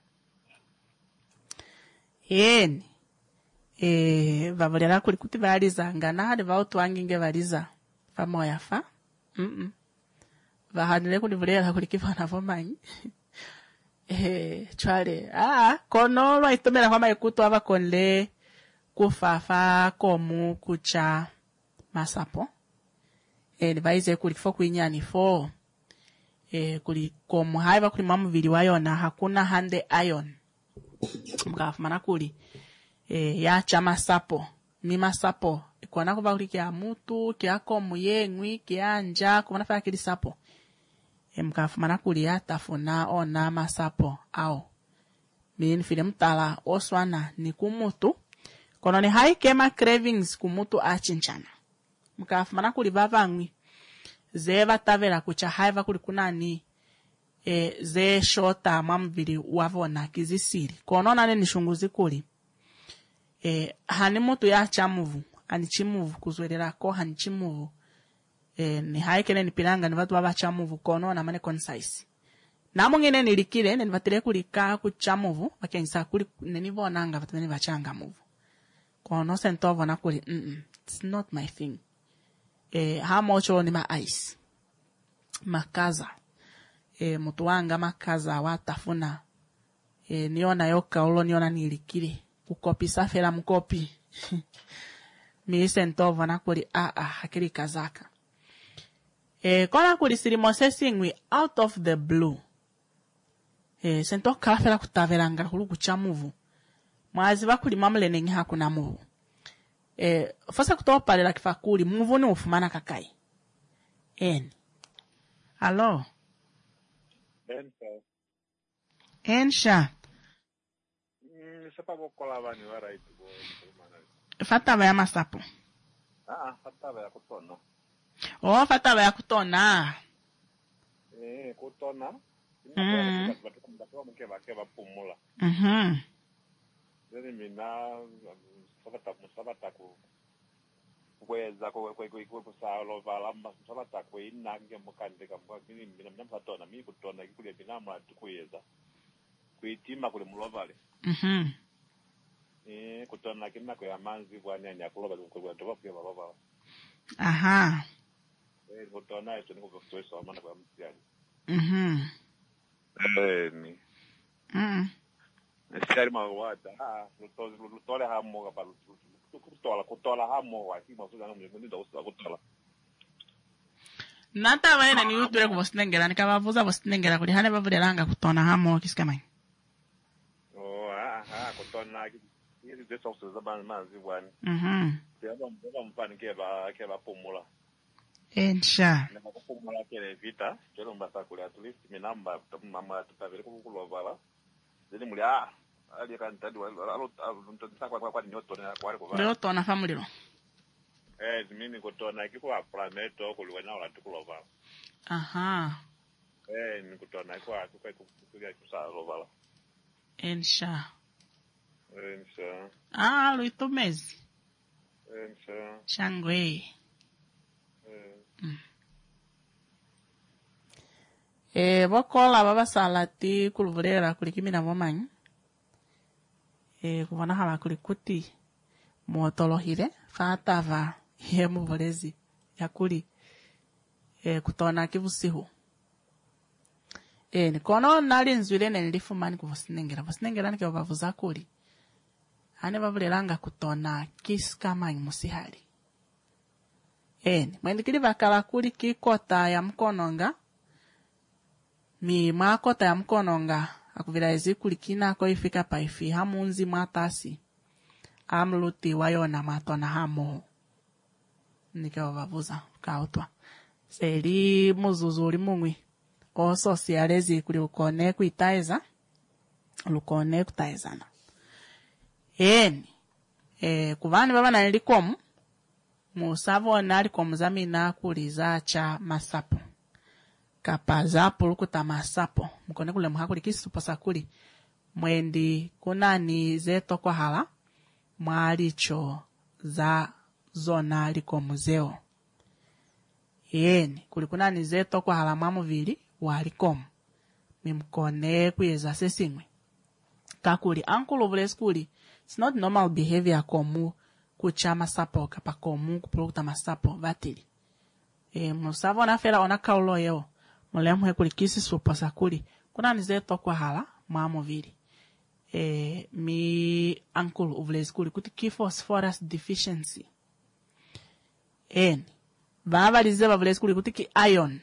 Yeni. Eh, vavolera kuli kuti valiza ngana hadi vautu wanginge valiza. Famoya fa. Mhm. Vahanile kuli vulera kuli kifana vomanyi. Eh, chwale. Ah, kono lwa itomera kwa maikutu ava konle kufafa komu kucha masapo. Eh, vaize kuli kifo kuinyani fo. Eh, kuli komu haiva kuli mamuvili wayona hakuna hande ion. Mkafumana kuli. Eh, ya chama sapo. Mima sapo. Ikuana kuva kuli kia mutu, kia komu yengwi, kia anja, kumana faya kili sapo. E mkafumana kuli ya tafuna ona masapo ao. Mini fide mtala oswana ni kumutu. Kono ni haikema cravings kumutu achinchana. Mkafumana kuli vavangwi. Zeva tavela kucha haiva kuli kunani. E, ze shota mamvili wavona kizisiri. Kono nane nishunguzi kuli. E, hani mutu ya chamuvu. Hani chimuvu kuzwelera ko hani chimuvu. Eh, ni haikele ni pilanga ni watu wabachamuvu kono na mane concise. Na mwingine nilikile ni vatile kulika kuchamuvu wakenisa kuli nenivo nanga vatumeni vachanga muvu. Kono sentovo na kuli mm -mm, it's not my thing. Eh, hamocho ni ma ice. Makaza. Eh, mutu wanga makaza watafuna. Eh, niona yoka ulo niona nilikile. Kukopi safela mkopi. Mi sentovo na kuli ah ah hakili kazaka. Eh, kona kuli sirimose singwi out of the blue. Eh, sento kalafela kutavelanga kulu kuchamuvu. Mwazi bakuli mamule ngi hakuna muvu. Eh, fasa kutopa lela kifakuli muvu ni ufumana kakai. En. Allo. Ensha. Ensha. Mm, sepa bokola bani wa right bo. Fataba ya masapo. Ah, fataba ya kutona. Oh, fataba ya kutona. Eh, kutona. Mm. Mhm. Then mina sabata musabata ku kweza ko ko ko ko salo vala musabata ku inange mukande kamwa mimi mina mnapatona mimi kutona kule binama tukuyeza kuitima kule mulovale. Mhm. Eh, kutona kina ko yamanzi bwana nya kuloba ko ndo kwa baba. Aha. Eh, kutona eto niko kutoesa maana kwa msiani. Mhm. Beni. Mhm. Nesiari mawada ah lutozi lutole hamo kapa kutola kutola hamo wati mafuza na mjini ndo usa kutola. Nata wena ni utule kubosnengera nikabavuza bosnengera kuli hane bavulelanga kutona hamo kisikamai. Oh ah ah kutona hizi zetu usiza bana manzi bwana. Mhm. Yaba mbaba mpani keba keba pomula. Ensha. Na kupomula kele vita, kero mbasa kule at least minamba mama tutavele kukulovala. Zili muli ah ali kantadi alo ntotsa kwa kwa nyoto na kwa kwa. Leo tona famuliro. Eh zimini kutona kiko a planet okuliwa na wala tukulovala. Aha. Eh ni kutona kwa kwa kukuga kusalovala. Ensha. Ensha. Ah, luito mezi. Ensha. Shangwe. Eh. Mm. Eh, bokola baba salati kulvulera kulikimina momanyi. Eh, kubona hala kulikuti motolohire fatava ye mubulezi yakuli eh kutona kibusihu. Eh, nikono nali nzwile nelifumani kuvusinengera. Vusinengera nike bavuza kuli. Ane bavulelanga kutona kisikamanyi musihali. Eni, mwendikili bakala kuli kikota ya mkononga. Mi makota ya mkononga. Akuvila ezi kuli kinako ifika paifi. Hamunzi matasi. Amluti wayona matona hamo. Nike wabavuza. Kautwa. Seli muzuzuli mungwi. Oso sialezi kuli ukone kuitaiza. Lukone kutaizana. Eni. Eh, kuvani baba na nilikomu. Musavo nali komuzamina kuliza cha masapo. Kapa zapo lukuta masapo. Mkone kule muhakuli kisi pasakuli. Mwendi kunani zeto kwa hala. Mwalicho za zona liko muzeo. Yeni kuli kunani zeto kwa hala mamuvili walikomu. Mimkone kuyeza sesingwe. Kakuli ankulu vule skuli. It's not normal behavior komu. Kucha masapo kapa komu kupulukuta masapo vatili. E, musavo na fela ona kaulo yeo. Mulemu hekuli kisi supasa kuli. Kuna nizeto kwa hala mamu vili. E, mi uncle uvle skuli kuti key phosphorus deficiency. Eni. Vava lizeva vle skuli kuti ki iron.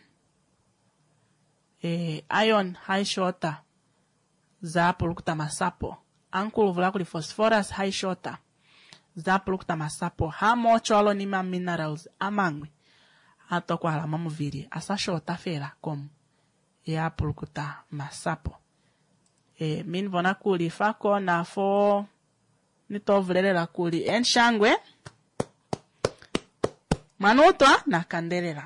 E, iron high shorter. Za pulukuta masapo. Uncle uvle kuli phosphorus high shorter. Zapulukuta masapo hamo cholo nima minerals amangwe ato kwa hala mamuviri asa shota fera komu ya pulukuta masapo e min vona kuli fako na fo nitovulera kuli enshangwe manutwa na kanderera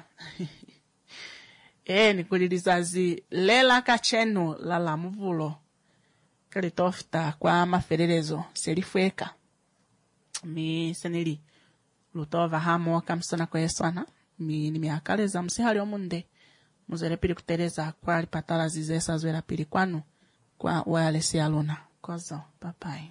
e nikulilizazi lela kachenu lala muvulo kalitofta kwa mafererezo selifweka mi senili lutova hamo kamsana kwa yeswana mi ni miakaleza msihali omunde muzere pili kutereza kwa lipatala zizesa zwela pili kwanu kwa wayalesi aluna kozo papai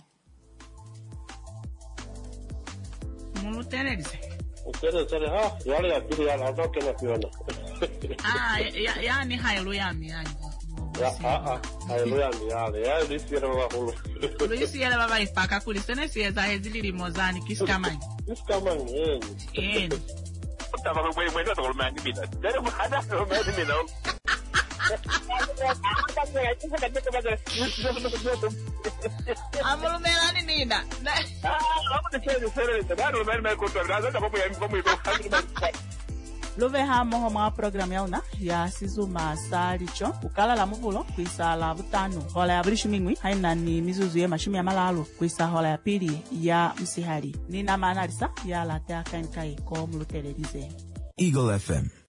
mulutereze utereze ha yale ya pili ya lazo kena fiona ah ya yani hailu yami yani ya ah ah hailu yami yale ya lisi yale baba hulu lisi yale baba ipaka kulisene siyeza hezili limozani kisikamani kisikamani eh eh Tava mwe mwe ndo kulumani bila dere muhada kulumani bila Amulu melani nina ah amu de sere sere da kulumani me ko to da da ko mu ko mu ko Love ha moho mwa program yauna ya sizuma salicho ukala la muvulo kuisa la butano hola ya bulishu mingwi haina ni mizuzu ya mashumi ya malalo kuisa hola ya pili ya msihali nina manalisa ya latea kankai ko mulutelelize Eagle F M